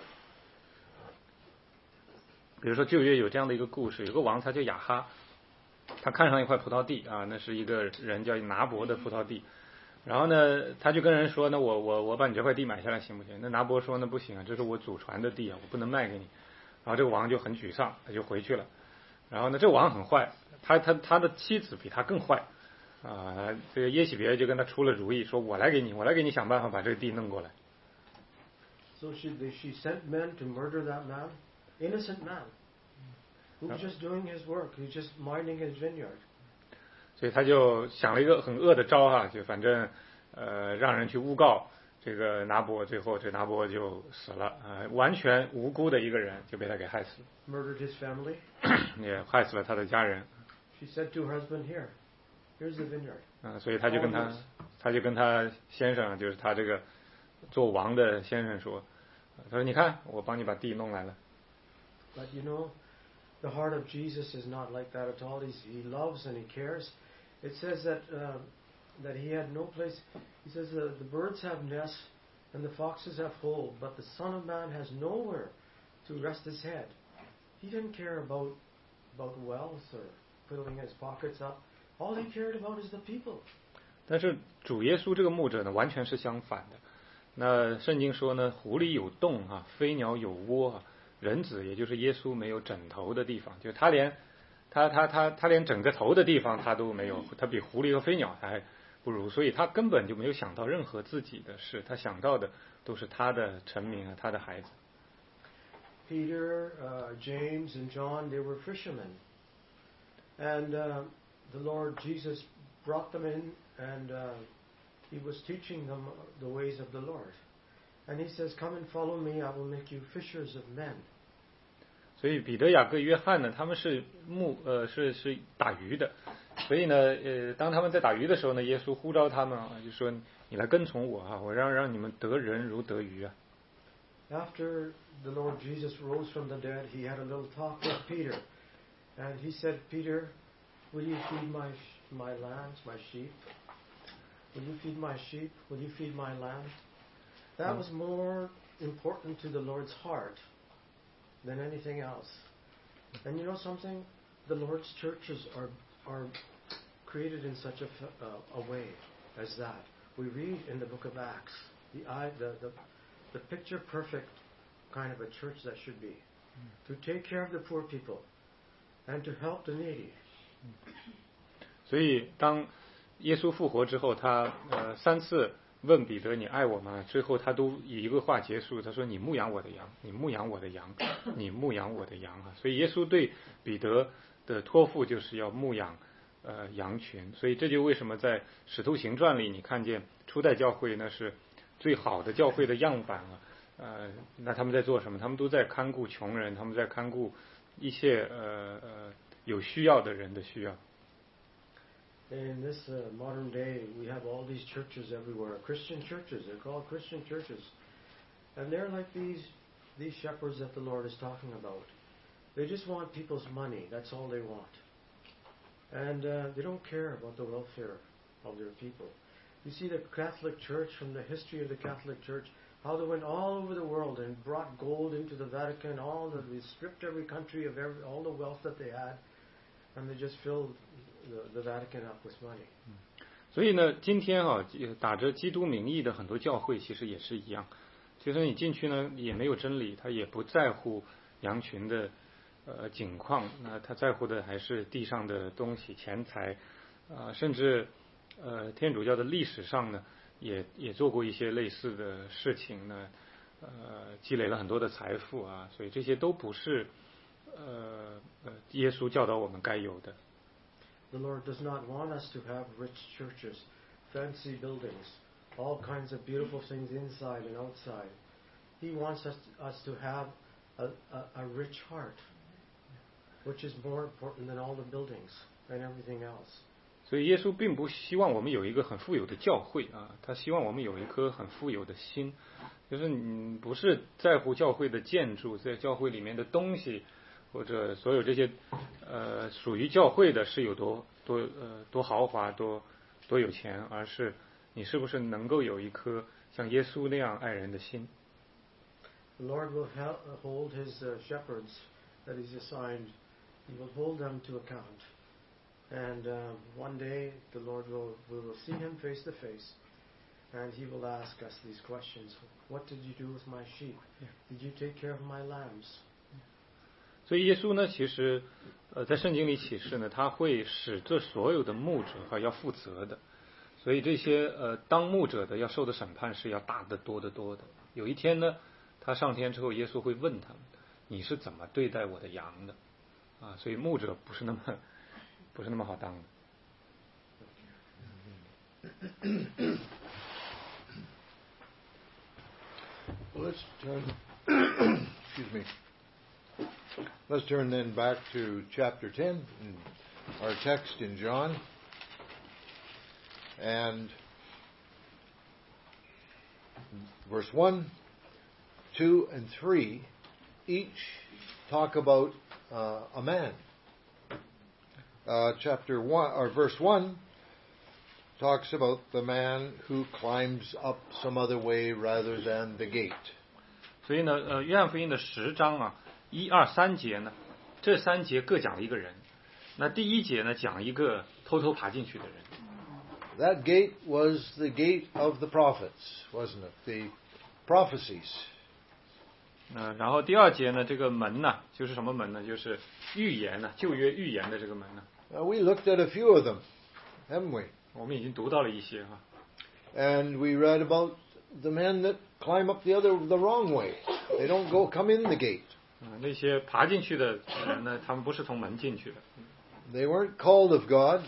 比如说旧约有这样的一个故事，有个王他叫亚哈，他看上一块葡萄地啊，那是一个人叫拿伯的葡萄地，然后呢他就跟人说，那我把你这块地买下来行不行？那拿伯说，那不行啊，这是我祖传的地啊，我不能卖给你。然后这个王就很沮丧，他就回去了。然后呢这个王很坏，他的妻子比他更坏啊，这个耶洗别就跟他出了主意，说我来给你想办法把这个地弄过来。 So she sent men to murder that man, innocent man, who was just doing his work, he was just minding his vineyard. 所以他就想了一个很恶的招哈，就反正让人去诬告这个拿伯，最后这拿伯就死了完全无辜的一个人就被他给害死了。 Murdered his family. 也害死了他的家人。 She said to her husband, "Here's the vineyard." 所以他就跟他先生，就是他这个做王的先生说，他说你看，我帮你把地弄来了。 But you know, the heart of Jesus is not like that at all. He loves and he cares. It says that he had no place. He says the birds have nests and the foxes have holes, but the Son of Man has nowhere to rest his head. He didn't care about wealth or filling his pockets up. All he cared about is the people. 但是主耶稣这个牧者呢，完全是相反的。那圣经说呢，狐狸有洞啊，飞鸟有窝啊，人子也就是耶稣没有枕头的地方，就他连枕个头的地方他都没有，他比狐狸和飞鸟还不如，所以他根本就没有想到任何自己的事，他想到的都是他的臣民啊，他的孩子。 Peter, James, and John, they were fishermen, and the Lord Jesus brought them in, and he was teaching them the ways of the Lord. And he says, "Come and follow me, I will make you fishers of men." 所以彼得、雅各、约翰呢，他们是打鱼的，所以呢，当他们在打鱼的时候呢，耶稣呼召他们啊，就说你来跟从我啊，我让你们得人如得鱼啊。 After the Lord Jesus rose from the dead, he had a little talk with Peter, and he said, "Peter, will you feed my lambs, my sheep? Will you feed my sheep? Will you feed my lamb?" That was more important to the Lord's heart than anything else. And you know something? The Lord's churches are created in such a way as that. We read in the book of Acts the picture perfect kind of a church that should be, to take care of the poor people and to help the needy. 所以当耶稣复活之后，他3次问彼得你爱我吗？最后他都以一个话结束，他说你牧养我的羊，你牧养我的羊，你牧养我的羊啊。所以耶稣对彼得的托付就是要牧养羊群，所以这就为什么在使徒行传里你看见初代教会那是最好的教会的样板啊。那他们在做什么？他们都在看顾穷人，他们在看顾一切有需要的人的需要。 In this modern day, we have all these churches everywhere, Christian churches. They're called Christian churches, and they're like these shepherds that the Lord is talking about. They just want people's money. That's all they want, and they don't care about the welfare of their people. You see the Catholic Church, from the history of the Catholic Church, how they went all over the world and brought gold into the Vatican. They stripped every country of all the wealth that they had, and they just filled the Vatican up with money. 所以呢，今天啊，打着基督名义的很多教会其实也是一样。其实你进去呢，也没有真理，他也不在乎羊群的景况，那他在乎的还是地上的东西、钱财，甚至天主教的历史上呢，也做过一些类似的事情呢，积累了很多的财富啊，所以这些都不是耶稣教导我们该有的。 The Lord does not want us to have rich churches, fancy buildings, all kinds of beautiful things inside and outside. He wants us to have a rich heart, which is more important than all the buildings and everything else. 所以耶稣并不希望我们有一个很富有的教会啊，他希望我们有一颗很富有的心，就是你不是在乎教会的建筑，在教会里面的东西，或者所有这些属于教会的是有多豪华多有钱，而是你是不是能够有一颗像耶稣那样爱人的心。 The Lord will hold His shepherds that He's assigned. He will hold them to account. And one day we will see Him face to face, and He will ask us these questions. What did you do with my sheep? Did you take care of my lambs? 所以耶稣呢，其实在圣经里启示呢，他会使这所有的牧者要负责的。所以这些当牧者的要受的审判是要大得多得多的。有一天呢，他上天之后，耶稣会问他们：你是怎么对待我的羊的？啊，所以牧者不是那么好当的。 Well, let's turn. Excuse me. Let's turn then back to chapter 10, our text in John, and verse 1, 2, and 3 each talk about a man. Chapter 1 or verse 1 talks about the man who climbs up some other way rather than the gate. 所以呢，约翰福音的10章啊，1、2、3节呢，这3节各讲一个人。那第1节呢，讲一个偷偷爬进去的人。 That gate was the gate of the prophets, wasn't it? The prophecies. 然后第2节呢，这个门呢，就是什么门呢？就是预言呢，旧约预言的这个门呢。 We looked at a few of them, haven't we? 我们已经读到了一些哈。 And we read about the men that climb up the wrong way. They don't come in the gate. 那些爬进去的人呢，他们不是从门进去的。 They weren't called of God,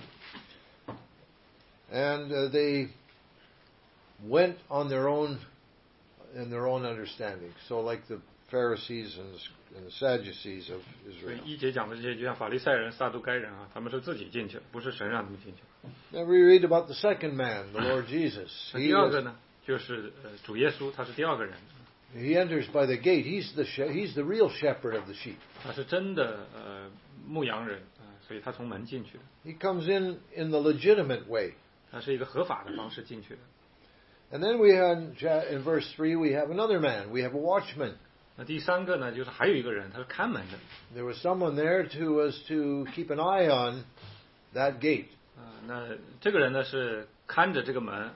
and they went on their own understanding. So, like the Pharisees and the Sadducees of Israel. 1节讲的这些，就像法利赛人、撒都该人啊，他们是自己进去的，不是神让他们进去。 Then we read about the second man, the Lord Jesus. 第2个呢，就是主耶稣，他是第2个人。 He enters by the gate. He's the real shepherd of the sheep. 他是真的牧羊人啊，所以他从门进去的。 He comes in the legitimate way. 他是一个合法的方式进去的。 And then we have in verse 3 we have another man. We have a watchman. 那第3个呢，就是还有一个人，他是看门的。 There was someone there to keep an eye on that gate. 那这个人呢是看着这个门，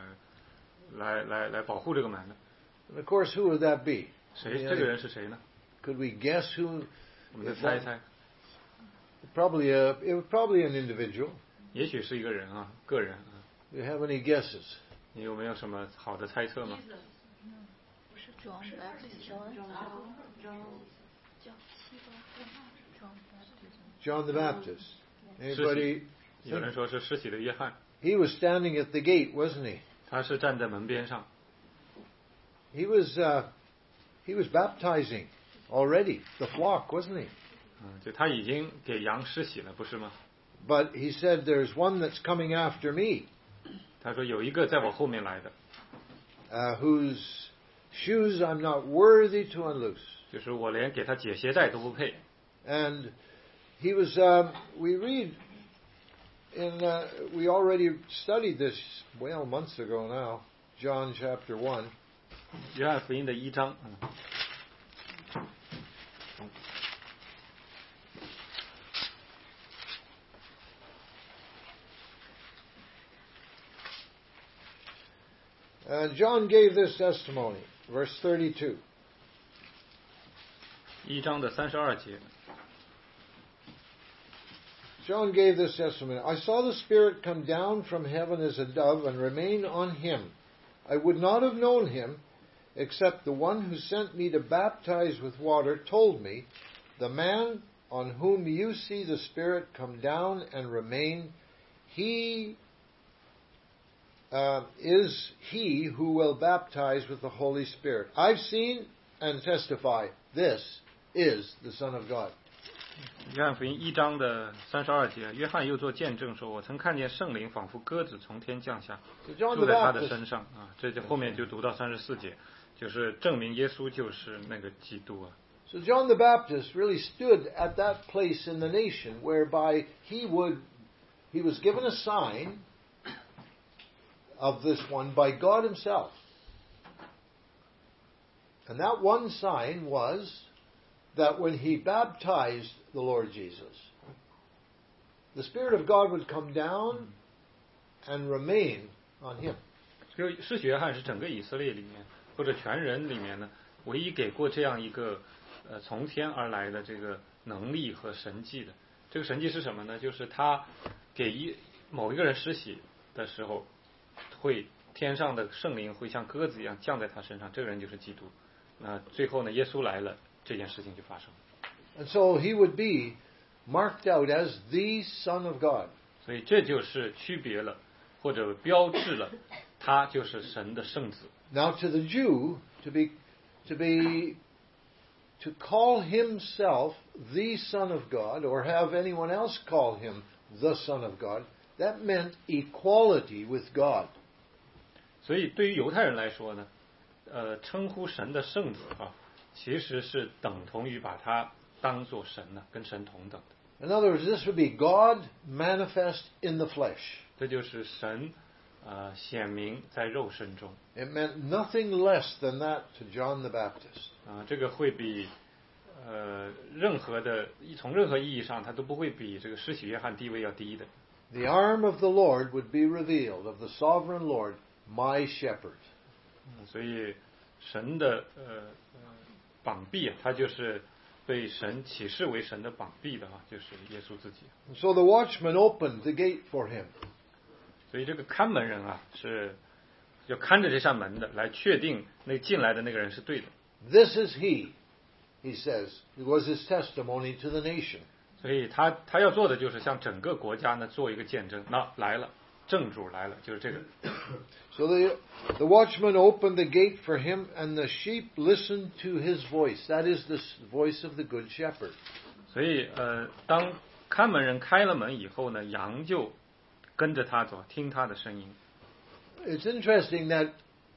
来保护这个门的。 And of course, who would that be? 谁？这个人是谁呢？ Could we guess who? 我们再猜一猜。 It was probably an individual. 也许是一个人啊，个人。 Do you have any guesses? 你有没有什么好的猜测吗？ 不是 John John the Baptist. Anybody? 有人说是施洗的约翰。 He was standing at the gate, wasn't he? 他是站在门边上。 He was baptizing already the flock, wasn't he? 就他已经给羊施洗了，不是吗 But he said, there's one that's coming after me. 他说有一个在我后面来的， whose shoes I'm not worthy to unloose. 就是我连给他解鞋带都不配。 And he was, we read in, we already studied this, well, months ago now, John chapter 1. 约翰福音的1章。 John gave this testimony, verse 32. 1章的32节。 John gave this testimony. I saw the Spirit come down from heaven as a dove and remain on him. I would not have known him except the one who sent me to baptize with water told me, the man on whom you see the Spirit come down and remain, he is he who will baptize with the Holy Spirit. I've seen and testify, this is the Son of God. 约翰福音1章的32节，约翰又做见证说：“我曾看见圣灵仿佛鸽子从天降下，住在他的身上。”啊，这就后面就读到34节，就是证明耶稣就是那个基督啊。 So John the Baptist really stood at that place in the nation whereby he was given a sign of this one by God himself. And that one sign was that when he baptized the Lord Jesus, the Spirit of God would come down and remain on him. 就施洗约翰是整个以色列里面或者全人里面呢，唯一给过这样一个从天而来的这个能力和神迹的。这个神迹是什么呢？就是他给某一个人施洗的时候，会天上的圣灵会像鸽子一样降在他身上，这个人就是基督。那最后呢，耶稣来了，这件事情就发生了。 And so he would be marked out as the Son of God. 所以这就是区别了，或者标志了，他就是神的圣子。 Now to the Jew, to call himself the Son of God, or have anyone else call him the Son of God, that meant equality with God. 所以对于犹太人来说呢，称呼神的圣子啊，其实是等同于把他当作神呢，跟神同等的。 In other words, this would be God manifest in the flesh. 这就是神显明在肉身中。 It meant nothing less than that to John the Baptist. 这个会比任何的从任何意义上，它都不会比这个施洗约翰地位要低的。 The arm of the Lord would be revealed, of the sovereign Lord, my shepherd. 所以神的膀臂啊，他就是被神启示为神的膀臂的啊，就是耶稣自己。 So the watchman opened the gate for him. 所以这个看门人啊，是就看着这扇门的，来确定那进来的那个人是对的。 This is he says. It was his testimony to the nation. 所以他要做的就是向整个国家呢做一个见证。那来了，正主来了，就是这个。 So the watchman opened the gate for him, and the sheep listened to his voice. That is the voice of the good shepherd. 所以当看门人开了门以后呢，羊就跟着他走，听他的声音。 It's interesting that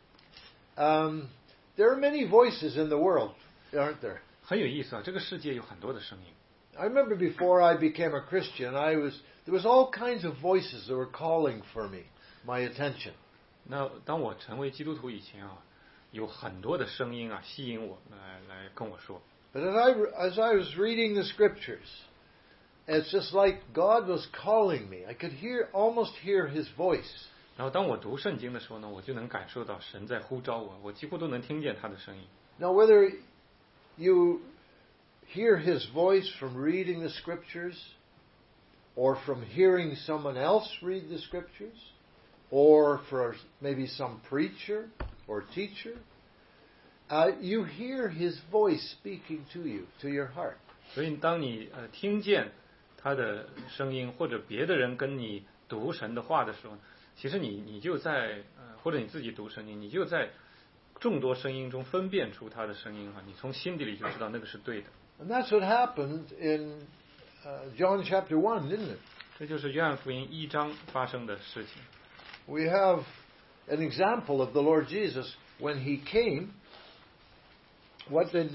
there are many voices in the world, aren't there? 很有意思啊，这个世界有很多的声音。 I remember before I became a Christian, there was all kinds of voices that were calling for me, my attention. 那当我成为基督徒以前啊，有很多的声音啊吸引我来跟我说。 But as I was reading the scriptures, it's just like God was calling me. I could almost hear His voice. 然后当我读圣经的时候呢，我就能感受到神在呼召我，我几乎都能听见他的声音。 Now, whether you hear His voice from reading the scriptures, or from hearing someone else read the scriptures, or for maybe some preacher or teacher, you hear His voice speaking to you, to your heart. 所以当你听见他的声音，或者别的人跟你读神的话的时候，其实你就在或者你自己读圣经，你就在众多声音中分辨出他的声音啊，你从心底里就知道那个是对的。 And that's what happened in John chapter 1, didn't it? 这就是约翰福音1章发生的事情。 We have an example of the Lord Jesus when he came. What did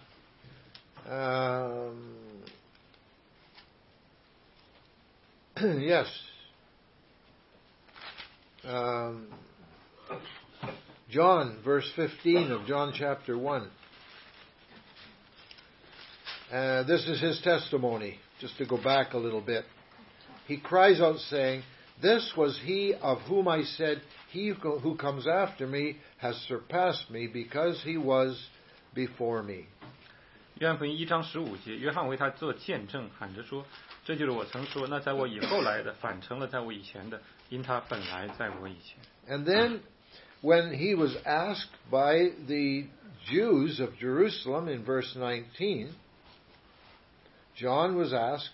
yes. John, verse 15 of John chapter 1. This is his testimony, just to go back a little bit. He cries out saying, "This was he of whom I said, he who comes after me has surpassed me because he was before me." 约翰福音1章15节，约翰为他做见证，喊着说：“这就是我曾说，那在我以后来的，反成了在我以前的，因他本来在我以前。” And then, when he was asked by the Jews of Jerusalem in verse 19, John was asked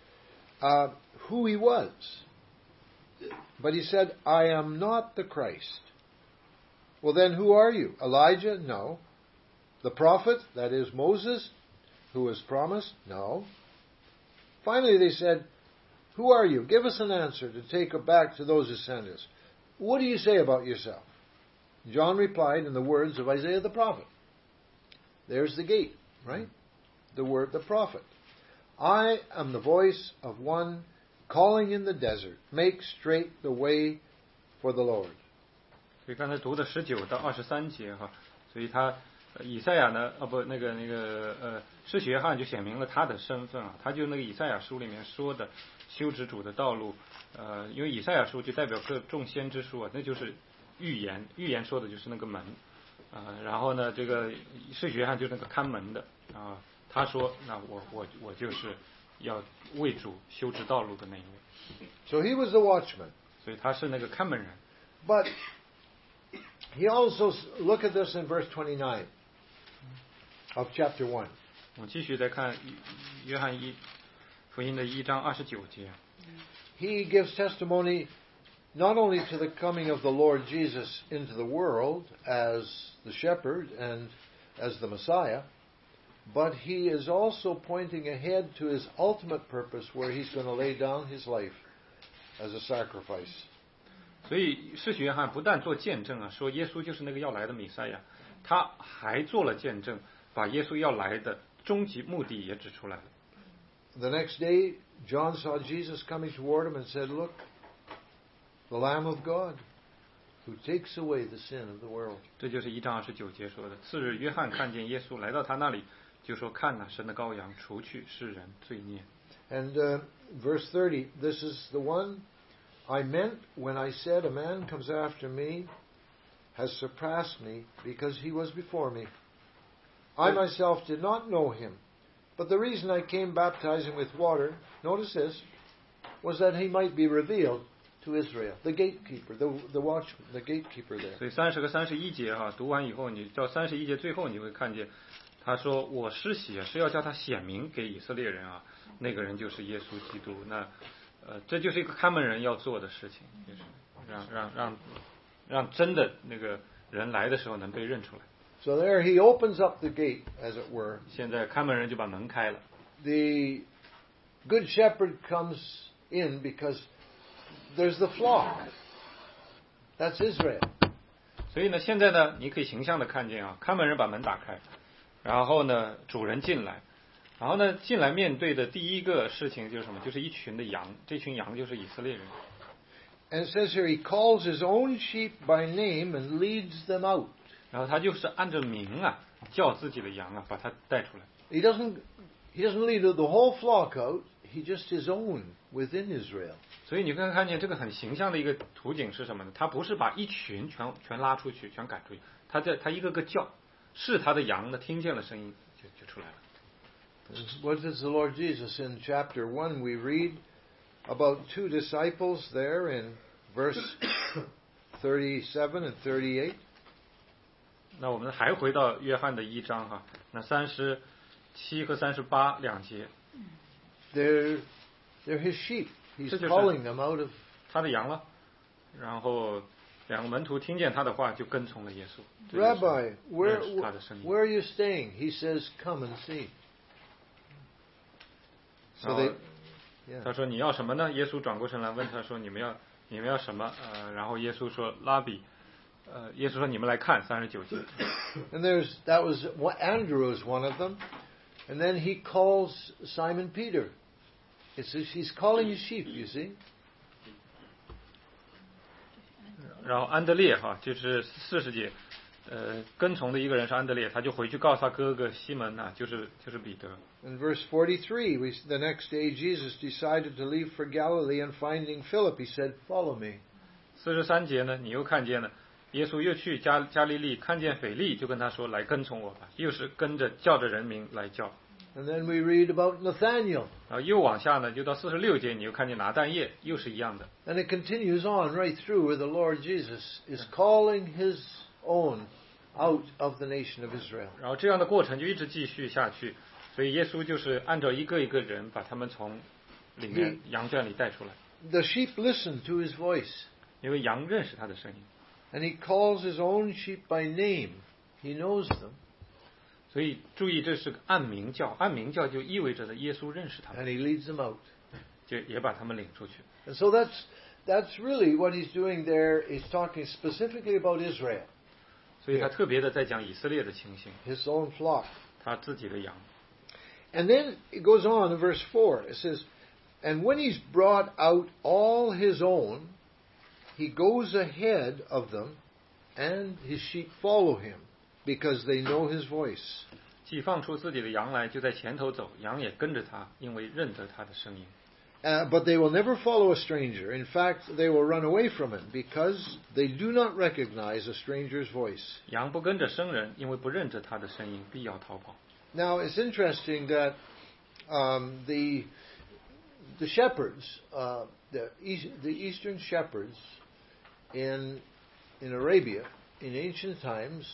who he was. But he said, "I am not the Christ." Well, then who are you? Elijah? No. The prophet, that is Moses, who was promised? No. Finally they said, "Who are you? Give us an answer to take it back to those who sent us. What do you say about yourself?" John replied in the words of Isaiah the prophet. There's the gate, right? The prophet. "I am the voice of one calling in the desert, make straight the way for the Lord." 所以刚才读的19到23节哈，所以他以赛亚呢，施洗约翰就显明了他的身份啊，他就那个以赛亚书里面说的修直主的道路，因为以赛亚书就代表各众先知书啊，那就是预言，预言说的就是那个门啊，然后呢，这个施洗约翰就是那个看门的啊，他说那我就是要为主修直道路的那一位。 So he was the watchman. 所以他是那个看门人。 But he also, look at this in verse 29 of chapter 1. 我们继续再看约翰福音的1章29节。 He gives testimony not only to the coming of the Lord Jesus into the world as the shepherd and as the Messiah, but he is also pointing ahead to his ultimate purpose where he's going to lay down his life as a sacrifice. 所以施洗约翰不但做见证啊，说耶稣就是那个要来的弥赛亚，他还做了见证，把耶稣要来的终极目的也指出来了。 The next day, John saw Jesus coming toward him and said, "Look, the Lamb of God, who takes away the sin of the world." 这就是1章29节说的。次日，约翰看见耶稣来到他那里，就说：“看哪，神的羔羊，除去世人罪孽。” And verse 30, "This is the one I meant when I said, a man comes after me, has surpassed me, because he was before me. I myself did not know him, but the reason I came baptizing with water," notice this, "was that he might be revealed to Israel." The gatekeeper, the watchman, the gatekeeper there. 所以30和31节哈，读完以后，你到31节最后你会看见，他说：“我施洗是要叫他显明给以色列人啊，那个人就是耶稣基督。”那这就是一个看门人要做的事情，就是让真的那个人来的时候能被认出来。 So there he opens up the gate, as it were. 现在看门人就把门开了。 The good shepherd comes in because there's the flock. That's Israel. 所以呢，现在呢，你可以形象的看见啊，看门人把门打开，然后呢，主人进来。然后呢，进来面对的第一个事情就是什么？就是一群的羊，这群羊就是以色列人。 And it says here, he calls his own sheep by name and leads them out. 然后他就是按着名啊，叫自己的羊啊，把他带出来。 He doesn't lead the whole flock out. He just his own within Israel. 所以你可以看见这个很形象的一个图景是什么呢？他不是把一群全拉出去，全赶出去，他一个个叫，是他的羊呢，听见了声音就出来了。 What does the Lord Jesus in chapter 1 we read about two disciples there in verse 37 and 38? 那我们还回到约翰的1章哈，那37和38两节。 They're his sheep. He's calling them out of 他的羊了。然后两个门徒听见他的话，就跟从了耶稣。 Rabbi, where are you staying? He says, "Come and see." Yeah. 他说你要什么呢？耶稣转过身来问他说你们要什么？然后耶稣说拉比，耶稣说你们来看39节。 And Andrew was one of them, and then he calls Simon Peter. He's calling his sheep, you see. 然后安德烈就是40节，跟从的一个人是安德烈，他就回去告诉他哥哥西门就是彼得。 In verse 43, the next day Jesus decided to leave for Galilee, and finding Philip, he said, "Follow me." 43节呢，你又看见了，耶稣又去加利利，看见腓力，就跟他说：“来跟从我吧。”又是跟着叫着人名来叫。 And then we read about Nathanael. 然后又往下呢，就到46节，你又看见拿但业，又是一样的。 And it continues on right through where the Lord Jesus is calling His own out of the nation of Israel. 然后这样的过程就一直继续下去，所以耶稣就是按照一个一个人把他们从里面羊圈里带出来。 The sheep listen to His voice. 因为羊认识他的声音。 And He calls His own sheep by name. He knows them. 所以注意，这是个按名叫，按名叫就意味着耶稣认识他们。 And He leads them out. 就也把他们领出去。 And so that's really what He's doing there. He's talking specifically about Israel. 所以他特别的在讲以色列的情形。 His own flock. 他自己的羊。 And then it goes on in verse 4. It says, "And when He's brought out all His own, He goes ahead of them, and His sheep follow Him, because they know His voice." 既放出自己的羊来，就在前头走，羊也跟着他，因为认得他的声音。 But they will never follow a stranger. In fact, they will run away from him, because they do not recognize a stranger's voice. 羊不跟着生人，因为不认着他的声音，必要逃跑。 Now, it's interesting that the shepherds, the eastern shepherds in Arabia in ancient times,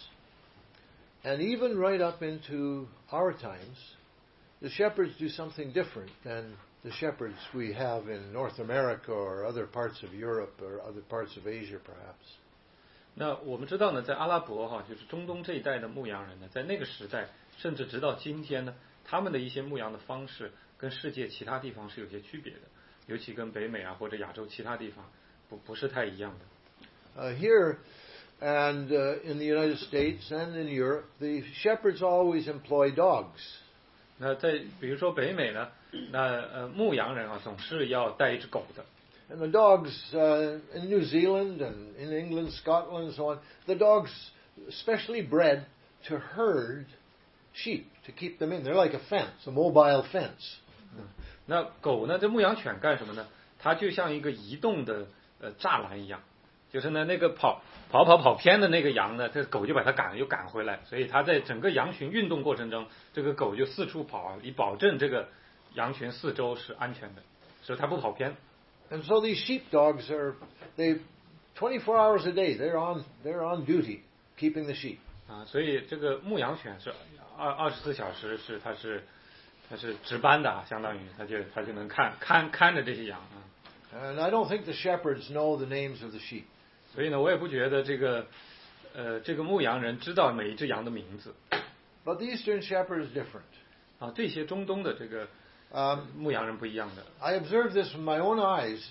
and even right up into our times, the shepherds do something different than the shepherds we have in North America or other parts of Europe or other parts of Asia, perhaps. 那我们知道呢，在阿拉伯就是中东这一带的牧羊人呢，在那个时代，甚至直到今天呢，他们的一些牧羊的方式跟世界其他地方是有些区别的，尤其跟北美或者亚洲其他地方不是太一样的。 Here and in the United States and in Europe, the shepherds always employ dogs. 那在比如说北美呢，那牧羊人总是要带一只狗的。 And the dogs in New Zealand and in England, Scotland, and so on, the dogs specially bred to herd sheep, to keep them in. They're like a fence, a mobile fence. 那狗呢？这牧羊犬干什么呢？它就像一个移动的栅栏一样，就是呢那个跑偏的那个羊呢，这狗就把它赶回来，所以它在整个羊群运动过程中，这个狗就四处跑，以保证这个羊群四周是安全的，所以它不跑偏。 And so these sheepdogs they 24 hours a day they're on duty keeping the sheep. 所以这个牧羊犬是24小时它是值班的相当于它就能看着这些羊 And I don't think the shepherds know the names of the sheep. 所以呢，我也不觉得这个牧羊人知道每一只羊的名字。 But the Eastern shepherd is different. 这些中东的这个牧羊人不一样的。 I observed this with my own eyes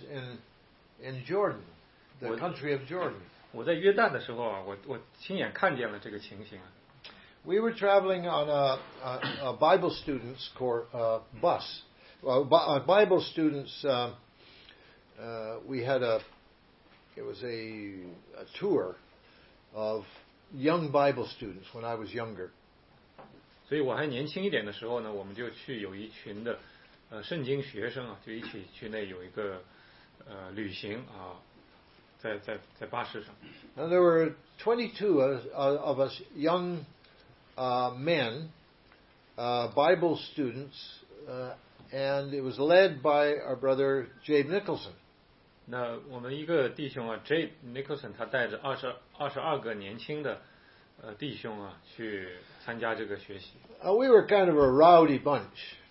in Jordan, the country of Jordan. 我在约旦的时候我亲眼看见了这个情形。 We were traveling on a Bible students bus. Bible students. We had it was a tour of young Bible students when I was younger. 所以我还年轻一点的时候呢，我们就去有一群的圣经学生就一起去那有一个旅行在巴士上。 Now there were 22 of us young men, Bible students, and it was led by our brother Jabe Nicholson. 那我们一个弟兄Jabe Nicholson 他带着22个年轻的弟兄去参加这个学习。 We were kind of a rowdy bunch.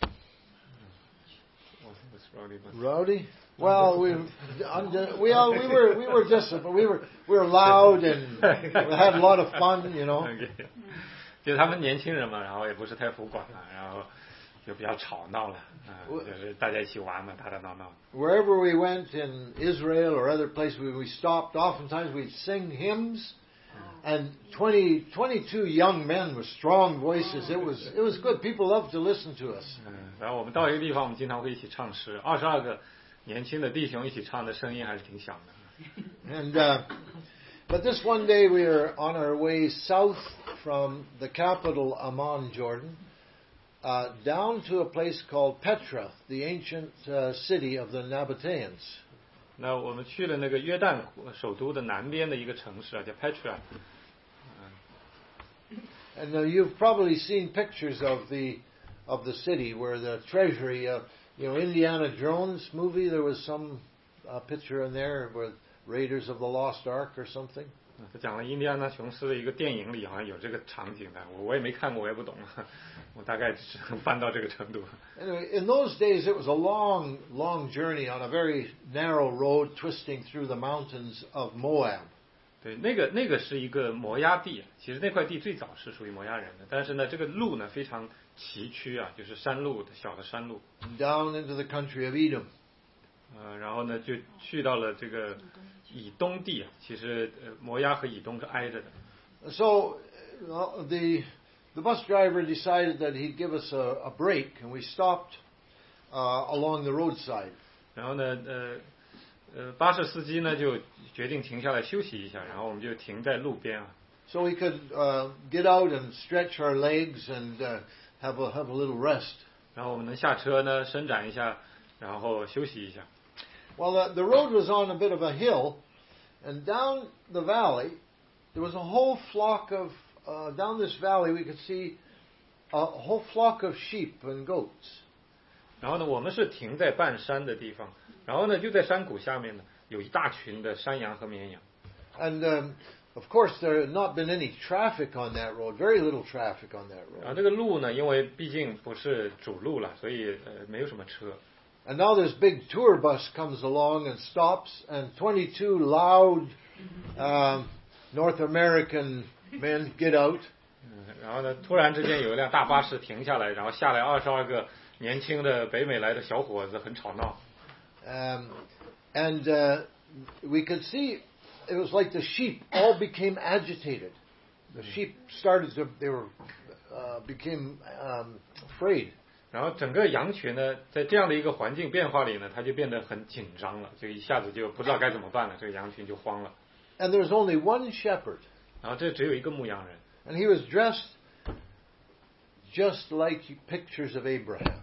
What's rowdy bunch? Rowdy? Well, we were loud and we had a lot of fun, you know. 就他们年轻人嘛，然后也不是太服管然后就比较吵闹了就是大家一起玩嘛，打打闹闹。 Wherever we went in Israel or other places, we stopped. Oftentimes we'd sing hymns, and 22 young men with strong voices. It was good. People loved to listen to us. 然后我们到一个地方，我们经常会一起唱诗，22个年轻的弟兄一起唱的声音还是挺响的。 And but this one day we were on our way south from the capital Amman, Jordan, down to a place called Petra, the ancient city of the Nabateans. 那我们去了那个约旦首都的南边的一个城市叫 Petra。 And you've probably seen pictures of the city where the treasury, Indiana Jones movie. There was some picture in there with Raiders of the Lost Ark or something. 他讲了印第安纳琼斯的一个电影里好像有这个场景的，我也没看过，我也不懂，我大概只是翻到这个程度。 Anyway, in those days it was a long, long journey on a very narrow road twisting through the mountains of Moab. 对，那个是一个摩押地，其实那块地最早是属于摩押人的，但是呢，这个路呢非常崎岖啊，就是山路的小的山路。 Down into the country of Edom. 然后呢就去到了这个以东地，其实摩押和以东是挨着的。 So the bus driver decided that he'd give us a break, and we stopped along the roadside. 然后呢，巴士司机呢就决定停下来休息一下，然后我们就停在路边啊。 So we could get out and stretch our legs and have a little rest. 然后我们能下车呢，伸展一下，然后休息一下。 Well, the road was on a bit of a hill, and down the valley, there was a whole flock of, down this valley we could see a whole flock of sheep and goats. 然后呢，我们是停在半山的地方，然后呢，就在山谷下面呢，有一大群的山羊和绵羊。 And of course, there had not been any traffic on that road, very little traffic on that road. 然后这个路呢，因为毕竟不是主路了，所以没有什么车。 And now this big tour bus comes along and stops, and 22 loud North American men get out. 然后呢，突然之间有一辆大巴士停下来，然后下来22个年轻的北美来的小伙子，很吵闹。 And we could see it was like the sheep all became agitated. The sheep became afraid. 然后整个羊群呢，在这样的一个环境变化里呢，它就变得很紧张了，就一下子就不知道该怎么办了，这个羊群就慌了。 And there was only one shepherd. 然后这只有一个牧羊人。 And he was dressed just like pictures of Abraham.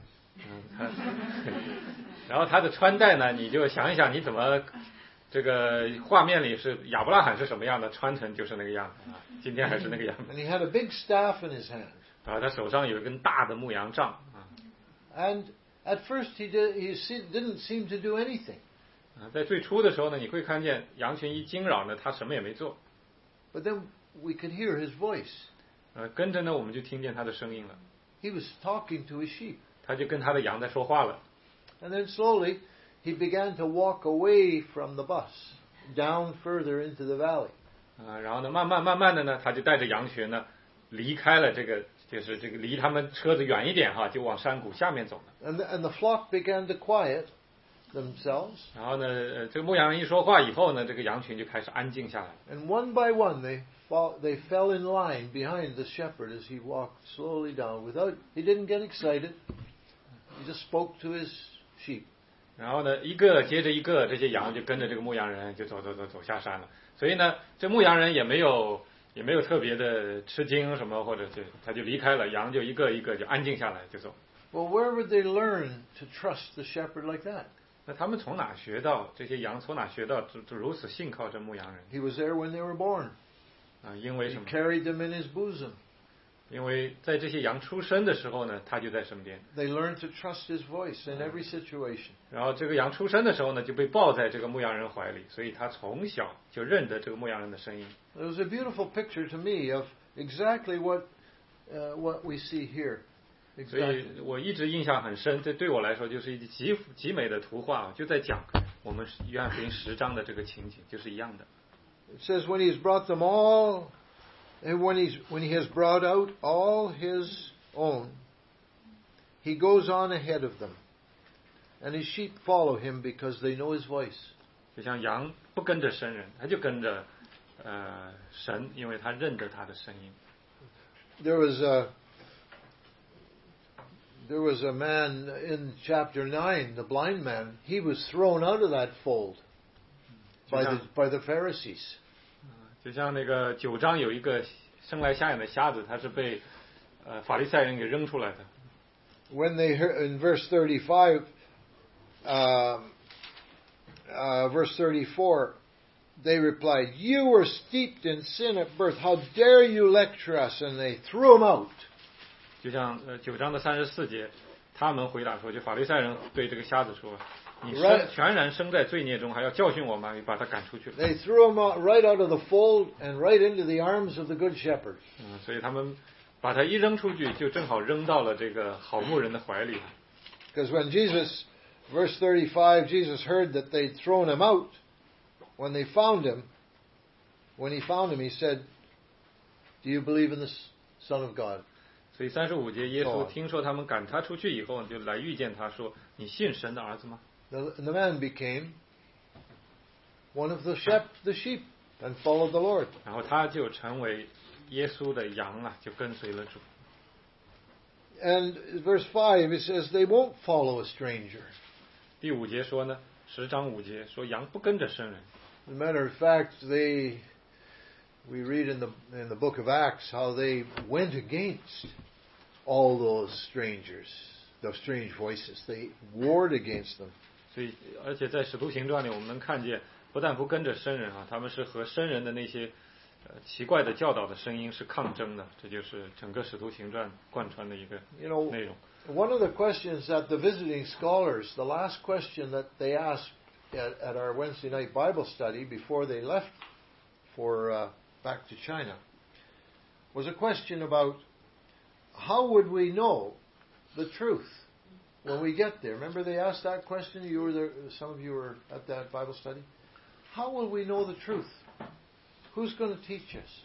然后他的穿戴呢，你就想一想，你怎么这个画面里是亚伯拉罕是什么样的，穿成就是那个样子啊，今天还是那个样子。 And he had a big staff in his hand. 然后他手上有一根大的牧羊杖啊。 And at first he didn't seem to do anything. 在最初的时候呢，你会看见羊群一惊扰呢，他什么也没做。 But then we could hear his voice. 跟着呢，我们就听见他的声音了。 He was talking to his sheep. 他就跟他的羊在说话了。 And then slowly he began to walk away from the bus, down further into the valley. 然后呢，慢慢的呢，他就带着羊群呢，离开了这个，就是这个离他们车子远一点哈，就往山谷下面走了。 And the flock began to quiet themselves. 然后呢，这个牧羊人一说话以后呢，这个羊群就开始安静下来。 And one by one they fell in line behind the shepherd as he walked slowly down. He didn't get excited. He just spoke to his sheep. 然后呢，一个接着一个，这些羊就跟着这个牧羊人就走下山了。所以呢，这牧羊人也没有特别的吃惊什么，或者他就离开了，羊就一个一个就安静下来就走。 Well, where would they learn to trust the shepherd like that? 那他们从哪学到这些羊？从哪学到就如此信靠这牧羊人？ He was there when they were born. 因为什么？ He carried them in his bosom. 因为在这些羊出生的时候呢，他就在身边。 They learned to trust his voice in every situation. 然后这个羊出生的时候呢，就被抱在这个牧羊人怀里，所以他从小就认得这个牧羊人的声音。 It was a beautiful picture to me of exactly what we see here. 所以我一直印象很深，这对我来说就是一极美的图画，就在讲我们约翰福音10章的这个情景，就是一样的。 It says when he's brought them all, and when he has brought out all his own, he goes on ahead of them, and his sheep follow him because they know his voice. 就像羊不跟着生人，他就跟着神，因为他认得他的声音。 There was a man in chapter 9, the blind man. He was thrown out of that fold by the Pharisees. 就像那个9章有一个生来瞎眼的瞎子，他是被法利赛人给扔出来的。 When they heard in verse 35, verse 34, they replied, "You were steeped in sin at birth. How dare you lecture us?" And they threw him out. 就像9章的34节，他们回答说，就法利赛人对这个瞎子说：“你全然生在罪孽中，还要教训我吗？”把他赶出去了。 They threw him out, right out of the fold and right into the arms of the good shepherd. 所以他们把他一扔出去，就正好扔到了这个好牧人的怀里。 Because when Jesus, verse 35, Jesus heard that they'd thrown him out. When he found him, he said, "Do you believe in the Son of God?" 所以35节，耶稣听说他们赶他出去以后，就来遇见他说：“你信神的儿子吗？” The man became one of the sheep and followed the Lord. 然后他就成为耶稣的羊啊，就跟随了主。 And verse 5, it says they won't follow a stranger. 第5节说呢，10章5节说羊不跟着生人。 As a matter of fact, we read in the book of Acts how they went against all those strangers, those strange voices. They warred against them. 所以，而且在使徒行传里，我们能看见，不但不跟着生人啊，他们是和生人的那些奇怪的教导的声音是抗争的。这就是整个使徒行传贯穿的一个内容。 One of the questions that the visiting scholars, the last question that they asked at our Wednesday night Bible study before they left for back to China, was a question about how would we know the truth when we get there. Remember they asked that question? You were there. Some of you were at that Bible study. How will we know the truth? Who's going to teach us?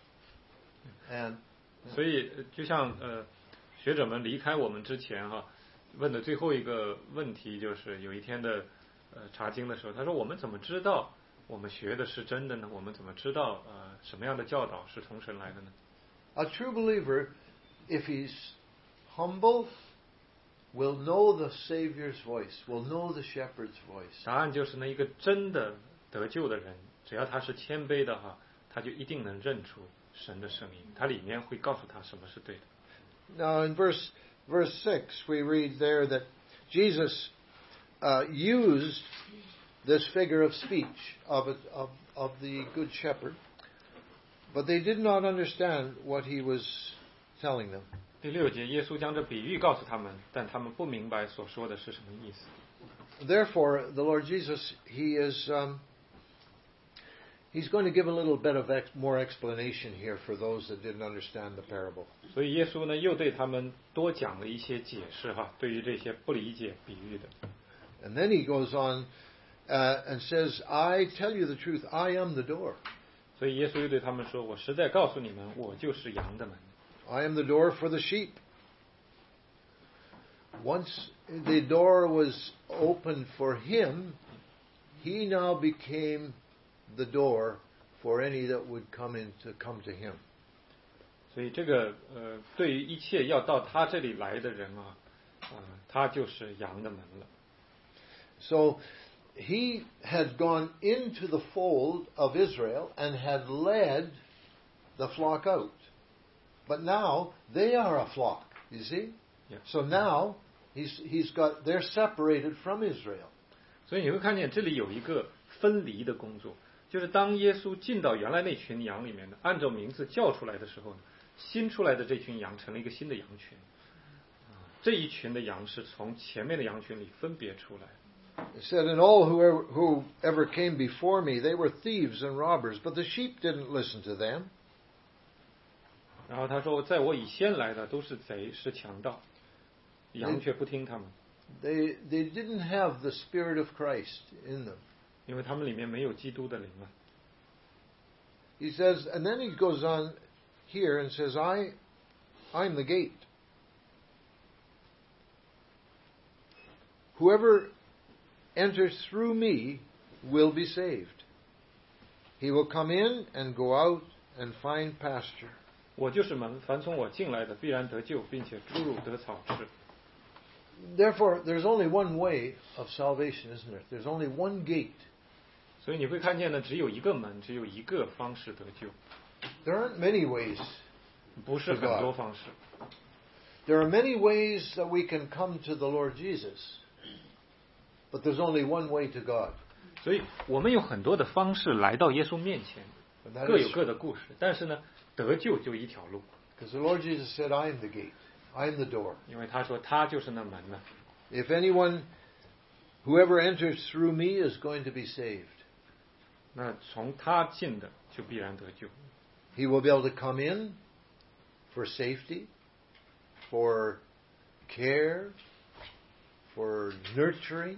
And 所以就像学者们离开我们之前哈，问的最后一个问题就是有一天的查经的时候，他说我们怎么知道我们学的是真的呢？我们怎么知道什么样的教导是从神来的呢？ A true believer, if he's humble, will know the Savior's voice, will know the shepherd's voice. 答案就是那一个真的得救的人，只要他是谦卑的哈，他就一定能认出神的声音，他里面会告诉他什么是对的。 Now in verse 6 we read there that Jesus used this figure of speech of the good shepherd, but they did not understand what he was telling them. 第6节，耶稣将这比喻告诉他们，但他们不明白所说的是什么意思。 Therefore, the Lord Jesus, He's going to give a little bit of more explanation here for those that didn't understand the parable. 所以耶稣呢，又对他们多讲了一些解释哈，对于这些不理解比喻的。 And then he goes on and says, "I tell you the truth, I am the door." 所以耶稣又对他们说：“我实在告诉你们，我就是羊的门。” I am the door for the sheep. Once the door was opened for him, he now became the door for any that would come to him. 所以这个对于一切要到他这里来的人啊，他就是羊的门了。 So he had gone into the fold of Israel and had led the flock out. But now they are a flock, you see? Yeah. So now they're separated from Israel. 所以你会看见这里有一个分离的工作，就是当耶稣进到原来那群羊里面的，按照名字叫出来的时候呢，新出来的这群羊成了一个新的羊群。这一群的羊是从前面的羊群里分别出来。 It said, "And all who ever came before me, they were thieves and robbers, but the sheep didn't listen to them." 然后他说，在我以先来的都是贼，是强盗，羊却不听他们。 They didn't have the Spirit of Christ in them. 因为他们里面没有基督的灵啊。 He says, and then he goes on here and says, I'm the gate. whoever enters through me will be saved. He will come in and go out and find pasture. 我就是门，凡从我进来的必然得救，并且出入得草吃。 Therefore, there's only one way of salvation, isn't there? There's only one gate. 所以你会看见呢，只有一个门，只有一个方式得救。 There aren't many ways. 不是很多方式。 There are many ways that we can come to the Lord Jesus, but there's only one way to God. 所以我们有很多的方式来到耶稣面前，各有各的故事。但是呢，得救就一条路。 Because the Lord Jesus said, "I am the gate. I am the door." 因为他说他就是那门呢。 If anyone, whoever enters through me is going to be saved. 那从他进的就必然得救。 He will be able to come in for safety, for care, for nurturing,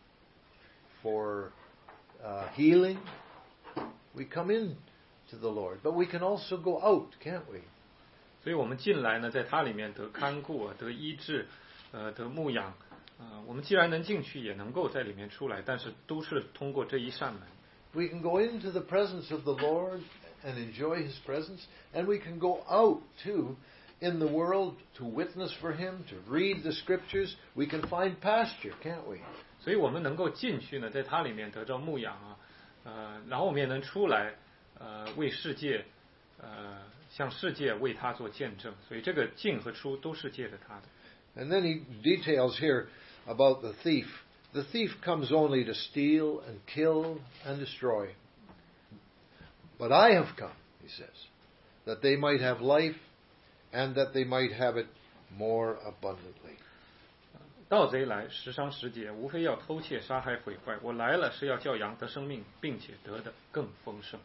for healing. We come in to the Lord, but we can also go out, can't we? 所以我们进来呢，在他里面得看顾得医治，得牧养。我们既然能进去，也能够在里面出来，但是都是通过这一扇门。 We can go into the presence of the Lord and enjoy His presence, and we can go out too in the world to witness for Him, to read the Scriptures. We can find pasture, can't we? 所以我们能够进去呢，在他里面得到牧养然后我们也能出来，为世界，向世界为他做见证。所以这个进和出都是借着他的。 And then he details here about the thief. The thief comes only to steal and kill and destroy. But I have come, he says, that they might have life and that they might have it more abundantly. 盗贼来，时伤时节，无非要偷窃、杀害、毁坏。我来了，是要叫羊得生命，并且得的更丰盛。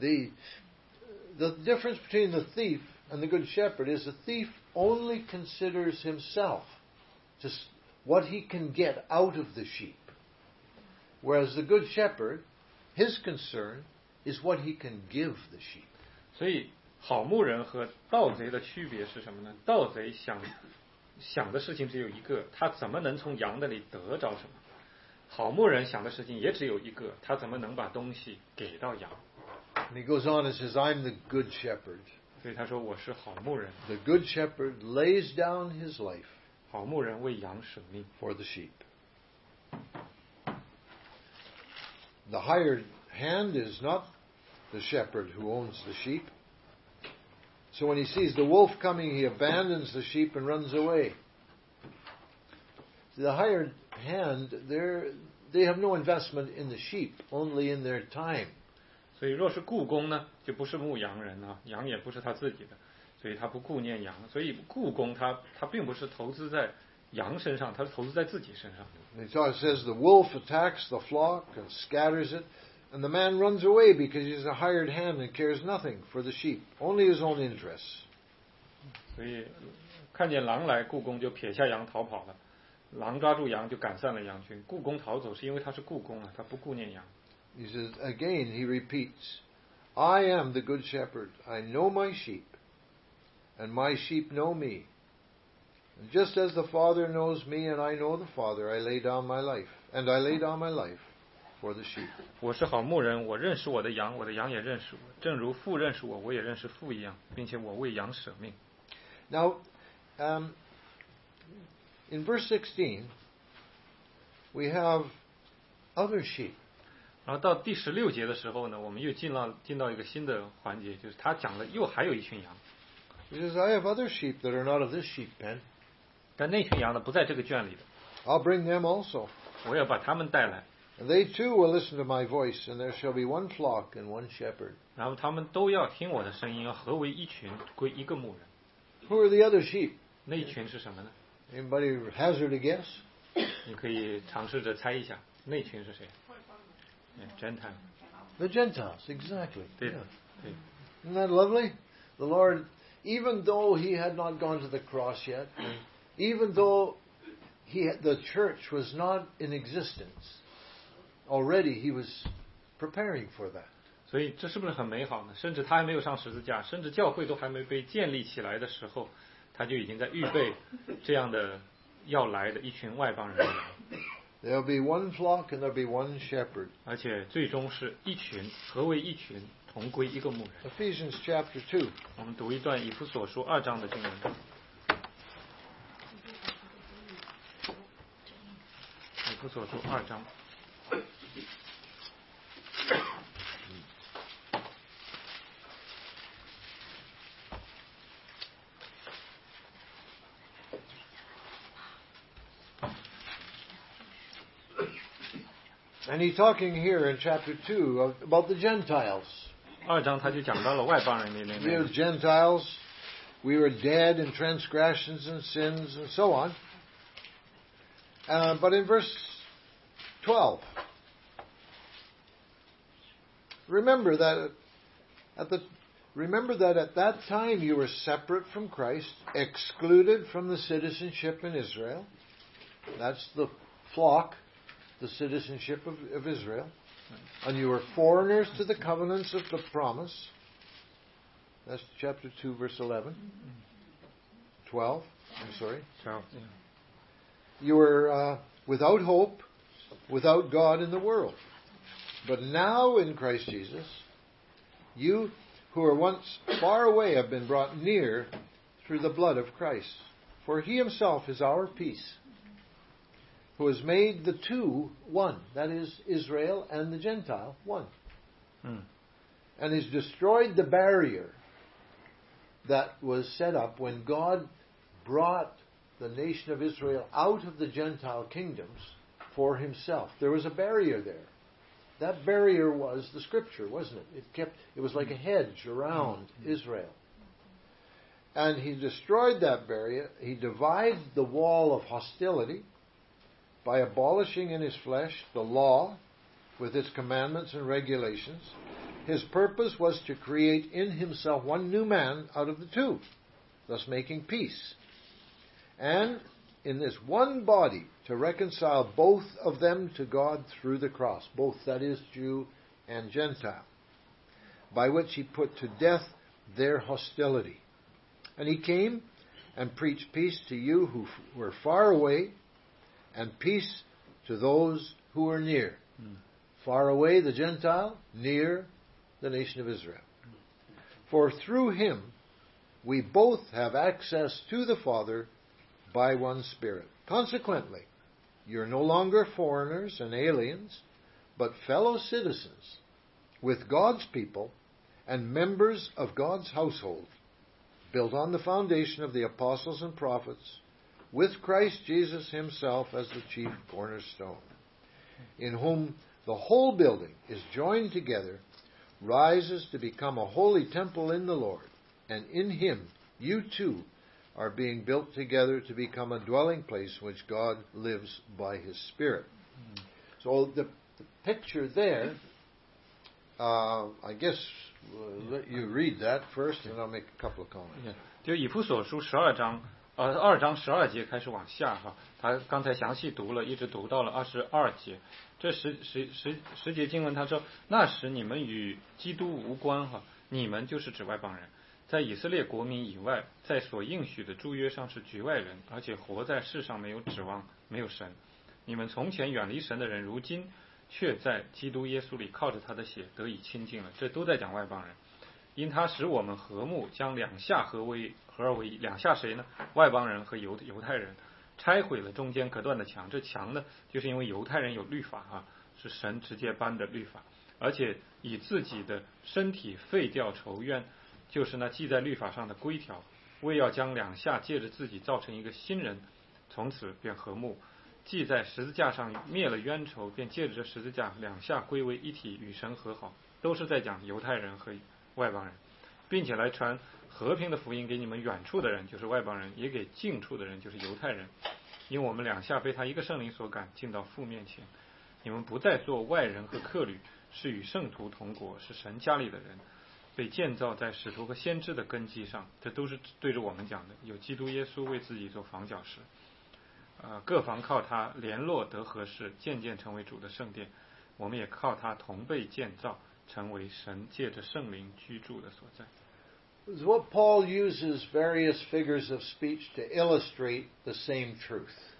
The difference between the thief and the good shepherd is the thief only considers himself, just what he can get out of the sheep. Whereas the good shepherd, his concern is what he can give the sheep. 所以好牧人和盗贼的区别是什么呢？盗贼想的事情只有一个，他怎么能从羊的里得着什么？好牧人想的事情也只有一个，他怎么能把东西给到羊？ And he goes on and says, "I'm the good shepherd." 所以他说我是好牧人。 The good shepherd lays down his life 好牧人为羊舍命 for the sheep. The hired hand is not the shepherd who owns the sheep. So when he sees the wolf coming, he abandons the sheep and runs away. The hired hand, they have no investment in the sheep, only in their time. 所以若是雇工呢，就不是牧羊人羊也不是他自己的，所以他不顾念羊。所以雇工他并不是投资在羊身上，他是投资在自己身上。 It says the wolf attacks the flock and scatters it, and the man runs away because he's a hired hand and cares nothing for the sheep, only his own interests. 所以看见狼来，雇工就撇下羊逃跑了。狼抓住羊就赶散了羊群。雇工逃走是因为他是雇工他不顾念羊。 He says, again, he repeats, "I am the good shepherd. I know my sheep, and my sheep know me. And just as the Father knows me, and I know the Father, I lay down my life, and I lay down my life for the sheep." 我是好牧人，我认识我的羊，我的羊也认识我，正如父认识我，我也认识父一样，并且我为羊舍命。 Now, in verse 16, we have other sheep. 然后到第16节的时候呢，我们又进到一个新的环节，就是他讲了又还有一群羊。 He says, "I have other sheep that are not of this sheep pen. 但那群羊呢不在这个圈里的。 I'll bring them also. 我要把他们带来。 And they too will listen to my voice, and there shall be one flock and one shepherd." 然后他们都要听我的声音，要合为一群，归一个牧人。 Who are the other sheep? 那一群是什么呢？ Anybody hazard a guess? 你可以尝试着猜一下，那群是谁？Gentile. The Gentiles, exactly. 对的，对。 Isn't that lovely? The Lord, even though He had not gone to the cross yet, and even though the church was not in existence, already He was preparing for that. 所以这是不是很美好呢？甚至他还没有上十字架，甚至教会都还没被建立起来的时候，他就已经在预备这样的要来的一群外邦人。 There'll be one flock and there'll be one shepherd. 而且最终是一群，何为一群？同归一个牧人。 Ephesians chapter 2. 我们读一段以弗所书2章的经文。以弗所书2章。 And he's talking here in chapter 2 about the Gentiles. 2章他就讲到了外邦人的那 We are Gentiles. We were dead in transgressions and sins and so on. But in verse 12, remember that at that time you were separate from Christ, excluded from the citizenship in Israel. That's the flock, the citizenship of Israel. And you were foreigners to the covenants of the promise. That's chapter 2, verse 11. 12. I'm sorry. 12. Yeah. You were without hope, without God in the world. But now in Christ Jesus, you who were once far away have been brought near through the blood of Christ. For He Himself is our peace, who has made the two one. That is, Israel and the Gentile one. And has destroyed the barrier that was set up when God brought the nation of Israel out of the Gentile kingdoms for Himself. There was a barrier there. That barrier was the Scripture, wasn't it? It was like a hedge around Israel. And He destroyed that barrier. He divided the wall of hostility by abolishing in His flesh the law with its commandments and regulations. His purpose was to create in Himself one new man out of the two, thus making peace. And in this one body to reconcile both of them to God through the cross, both, that is, Jew and Gentile, by which He put to death their hostility. And He came and preached peace to you who were far away, and peace to those who were near. Far away, the Gentile; near, the nation of Israel. For through Him we both have access to the Father by one Spirit. Consequently, you're no longer foreigners and aliens, but fellow citizens with God's people and members of God's household, built on the foundation of the apostles and prophets, with Christ Jesus Himself as the chief cornerstone, in whom the whole building is joined together, rises to become a holy temple in the Lord, and in Him you too are being built together to become a dwelling place in which God lives by His Spirit. So the picture there, I guess let you read that first, and I'll make a couple of comments. 就以弗所书12章，2章12节开始往下哈，他刚才详细读了，一直读到了22节。这十节经文他说：“那时你们与基督无关哈，你们就是指外邦人。”在以色列国民以外，在所应许的诸约上是局外人，而且活在世上没有指望，没有神。你们从前远离神的人，如今却在基督耶稣里靠着他的血得以亲近了。这都在讲外邦人，因他使我们和睦，将两下合而为一。两下谁呢？外邦人和犹太人，拆毁了中间隔断的墙。这墙呢，就是因为犹太人有律法啊，是神直接颁的律法，而且以自己的身体废掉仇怨。就是那记在律法上的规条，为要将两下借着自己造成一个新人，从此便和睦。记在十字架上灭了冤仇，便借着这十字架两下归为一体，与神和好。都是在讲犹太人和外邦人，并且来传和平的福音给你们远处的人，就是外邦人，也给近处的人，就是犹太人。因为我们两下被他一个圣灵所感，进到父面前。你们不再做外人和客旅，是与圣徒同国，是神家里的人，被建造在使徒和先知的根基上。这都是对着我们讲的，有基督耶稣为自己做房角石，各房靠他联络得合适，渐渐成为主的圣殿。我们也靠他同被建造，成为神借着圣灵居住的所在。 What Paul uses various figures of speech to illustrate the same truth.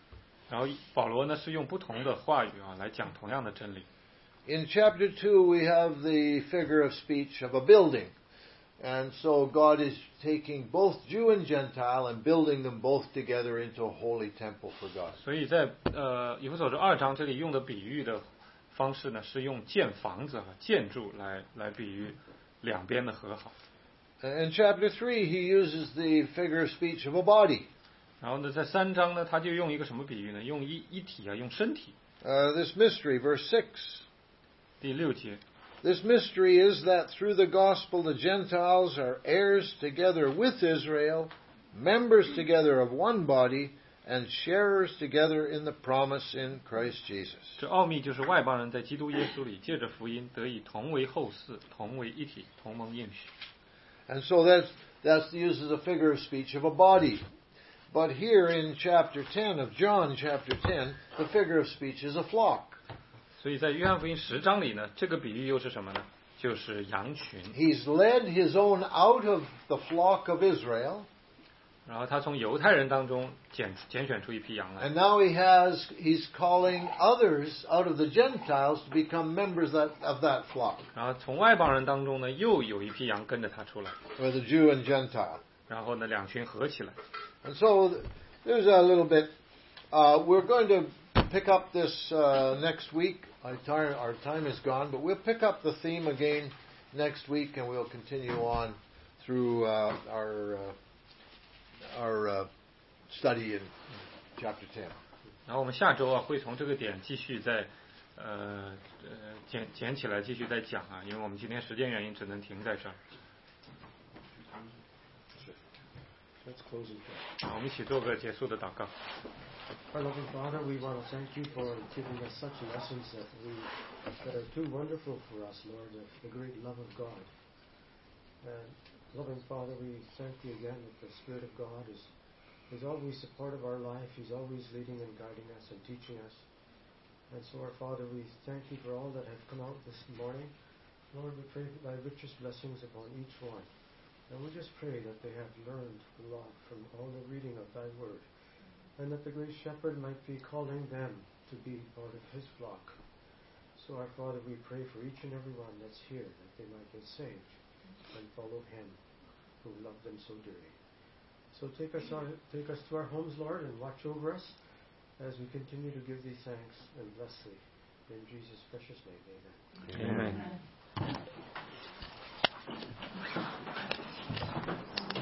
然后保罗呢是用不同的话语来讲同样的真理。 In chapter 2, we have the figure of speech of a building. And so God is taking both Jew and Gentile and building them both together into a holy temple for God. 所以在以弗所书2章这里用的比喻的方式呢，是用建房子和建筑来比喻两边的和好。 In chapter 3, he uses the figure of speech of a body. 然后呢，在3章呢，他就用一个什么比喻呢？用一体用身体。 This mystery, verse 6. 第6节。 This mystery is that through the gospel the Gentiles are heirs together with Israel, members together of one body, and sharers together in the promise in Christ Jesus. 这奥秘就是外邦人在基督耶稣里借着福音得以同为后嗣，同为一体，同蒙应许。 And so that's the use of the figure of speech of a body. But here in chapter 10 of John, chapter 10, the figure of speech is a flock. 所以在约翰福音10章里呢，这个比喻又是什么呢？就是羊群。 He's led his own out of the flock of Israel. 然后他从犹太人当中拣选出一批羊来。 And now he's calling others out of the Gentiles to become members of that flock. 然后从外邦人当中呢，又有一批羊跟着他出来。 Or the Jew and Gentile. 然后呢，两群合起来。 And so there's a little bit. We're going to pick up this next week. Our time is gone, but we'll pick up the theme again next week, and we'll continue on through our study in chapter 10. 然后我们下周会从这个点继续再捡起来继续再讲因为我们今天时间原因只能停在这儿。 Let's close in prayer. 我们一起做个结束的祷告。 Our loving Father, we want to thank you for giving us such lessons that are too wonderful for us, Lord, of the great love of God. And loving Father, we thank you again that the Spirit of God is always a part of our life. He's always leading and guiding us and teaching us. And so, our Father, we thank you for all that have come out this morning. Lord, we pray thy richest blessings upon each one. And we just pray that they have learned a lot from all the reading of thy word, and that the great shepherd might be calling them to be part of his flock. So, our Father, we pray for each and every one that's here, that they might get saved and follow him who loved them so dearly. So take us to our homes, Lord, and watch over us as we continue to give thee thanks and bless thee. In Jesus' precious name, amen. Amen.